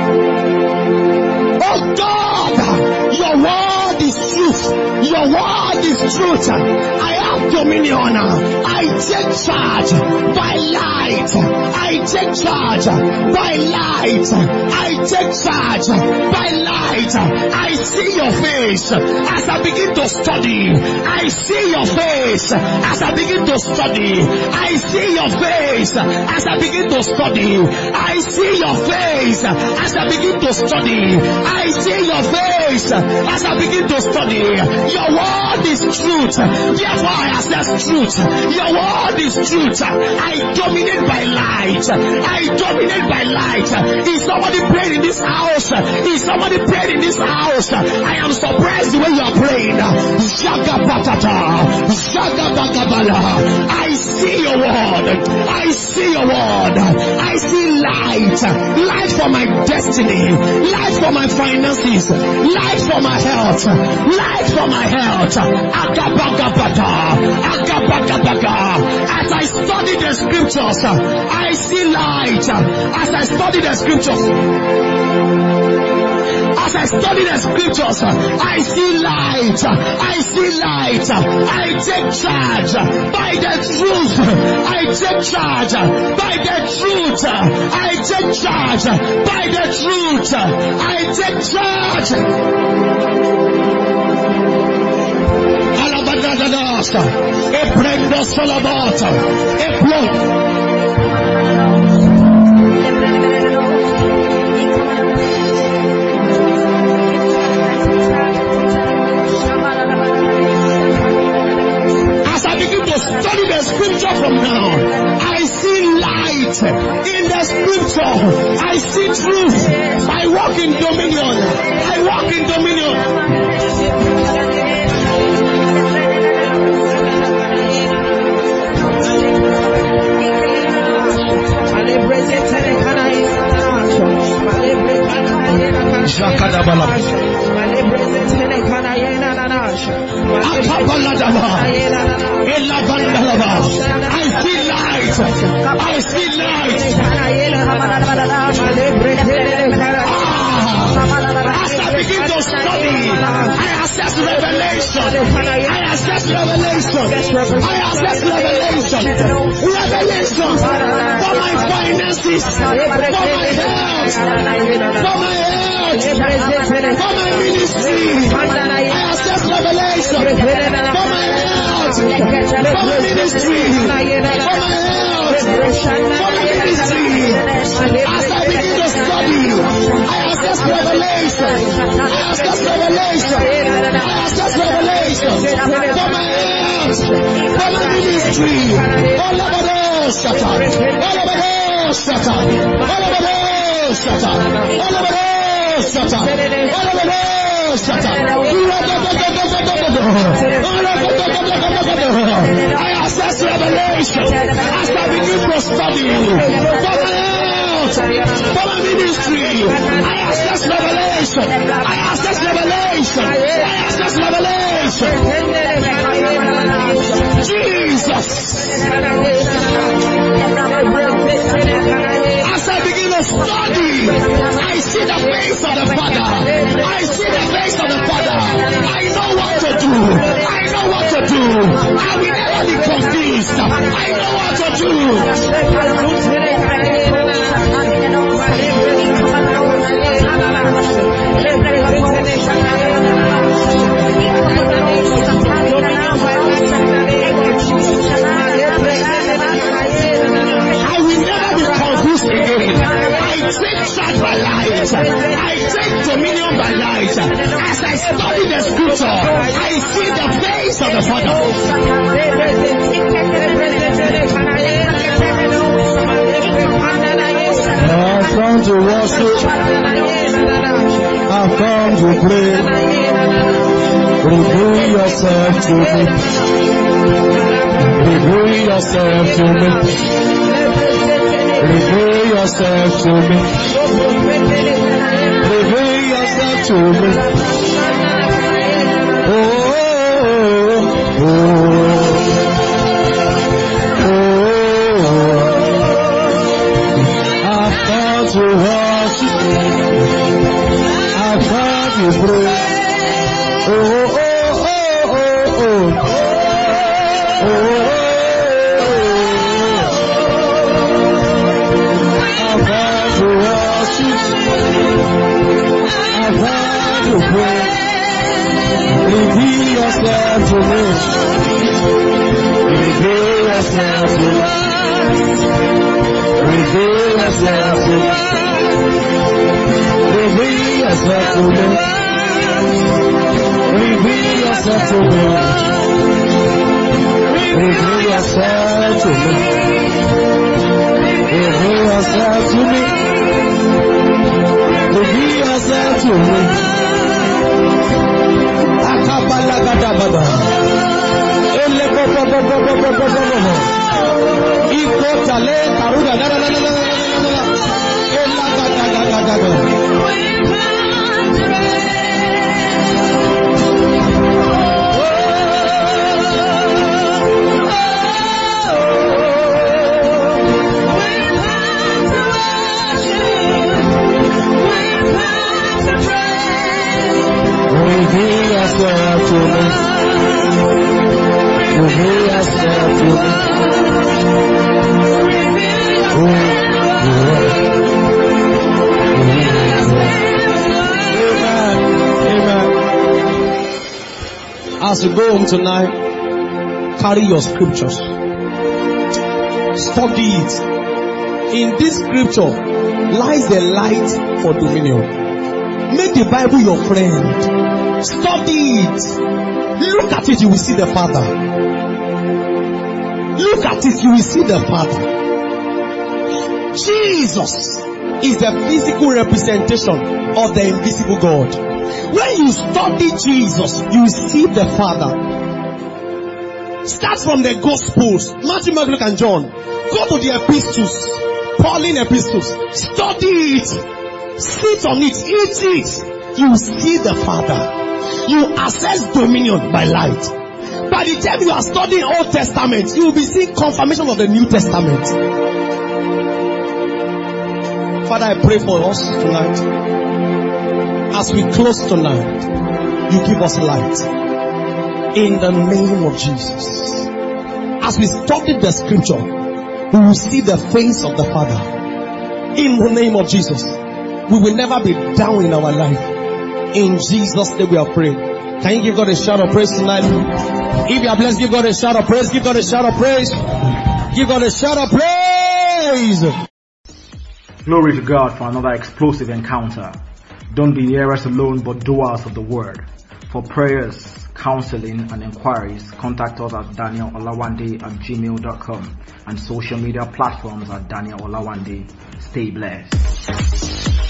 Oh God, your word is truth. Your word is truth. I have dominion. I take charge by light. I take charge by light. I take charge by light. I see your face as I begin to study. I see your face as I begin to study. I see your face as I begin to study. I see your face as I begin to study. I see your face as I begin to study. Your word is truth. Therefore I access truth. Your word is truth. I dominate by light. I dominate by light. Is somebody praying in this house? Is somebody praying in this house? I am surprised the way you are praying. I see your word. I see your word. I see light. Light for my destiny. Light for my finances. Light for my health. Light for my health. As I study the scriptures, I see light. As I study the scriptures, as I study the scriptures, I see light. I see light. I take charge by the truth. I take charge by the truth. I take charge by the truth. I take charge. Alabadadadas, e prendo solabata, e plot. Study the scripture from now. I see light in the scripture. I see truth. I walk in dominion. I walk in dominion. I see light. I see light. As I begin to study, I access revelation. I access revelation. I access revelation. Revelation for my finances, for my health, for my health, for my ministry. I access revelation for my health, for my ministry, for my health, for my ministry. As I begin to study, I access revelation. I access revelation. I access revelation for my health, for my ministry. All over those shut up. All over those shut up. All over those shut up. All over those shut up. All over those I access revelation as I begin to study for my health, for my ministry. I access revelation. I access revelation. I access revelation. Jesus. As I begin to study, I see the face of the Father. I see the face of the Father. I know what to do. I know what to do. I will never be confused. I know what to do. I will never be confused again. I take charge by light. I take dominion by light. As I study the scripture, I see the face of the Father. I've come to worship. I've come to pray. Reveal yourself to me. Reveal yourself to me. Reveal yourself to me. Reveal yourself to me. Oh, I've come to worship. I've come to pray. Reveal yourself to me. Reveal yourself to me. Reveal yourself to me. Reveal yourself to me. Reveal yourself to me. Reveal yourself to me. Reveal yourself to me. Reveal yourself to me. As you go home tonight, carry your scriptures. Study it. In this scripture lies the light for dominion. Make the Bible your friend. Study it. Look at it, you will see the Father. Look at it, you will see the Father. Jesus is the physical representation of the invisible God. When you study Jesus, you see the Father. Start from the Gospels, Matthew, Mark, Luke, and John. Go to the epistles, Pauline epistles. Study it. Sit on it. Eat it. You see the Father. You access dominion by light. By the time you are studying Old Testament, you will be seeing confirmation of the New Testament. Father, I pray for us tonight. As we close tonight, you give us light. In the name of Jesus. As we study the scripture, we will see the face of the Father. In the name of Jesus. We will never be down in our life. In Jesus' name we are praying. Can you give God a shout of praise tonight? If you are blessed, give God a shout of praise. Give God a shout of praise. Give God a shout of praise. Glory to God for another explosive encounter. Don't be hearers alone, but doers of the word. For prayers, counseling, and inquiries, contact us at danielolawande@gmail.com and social media platforms at Daniel Olawande. Stay blessed.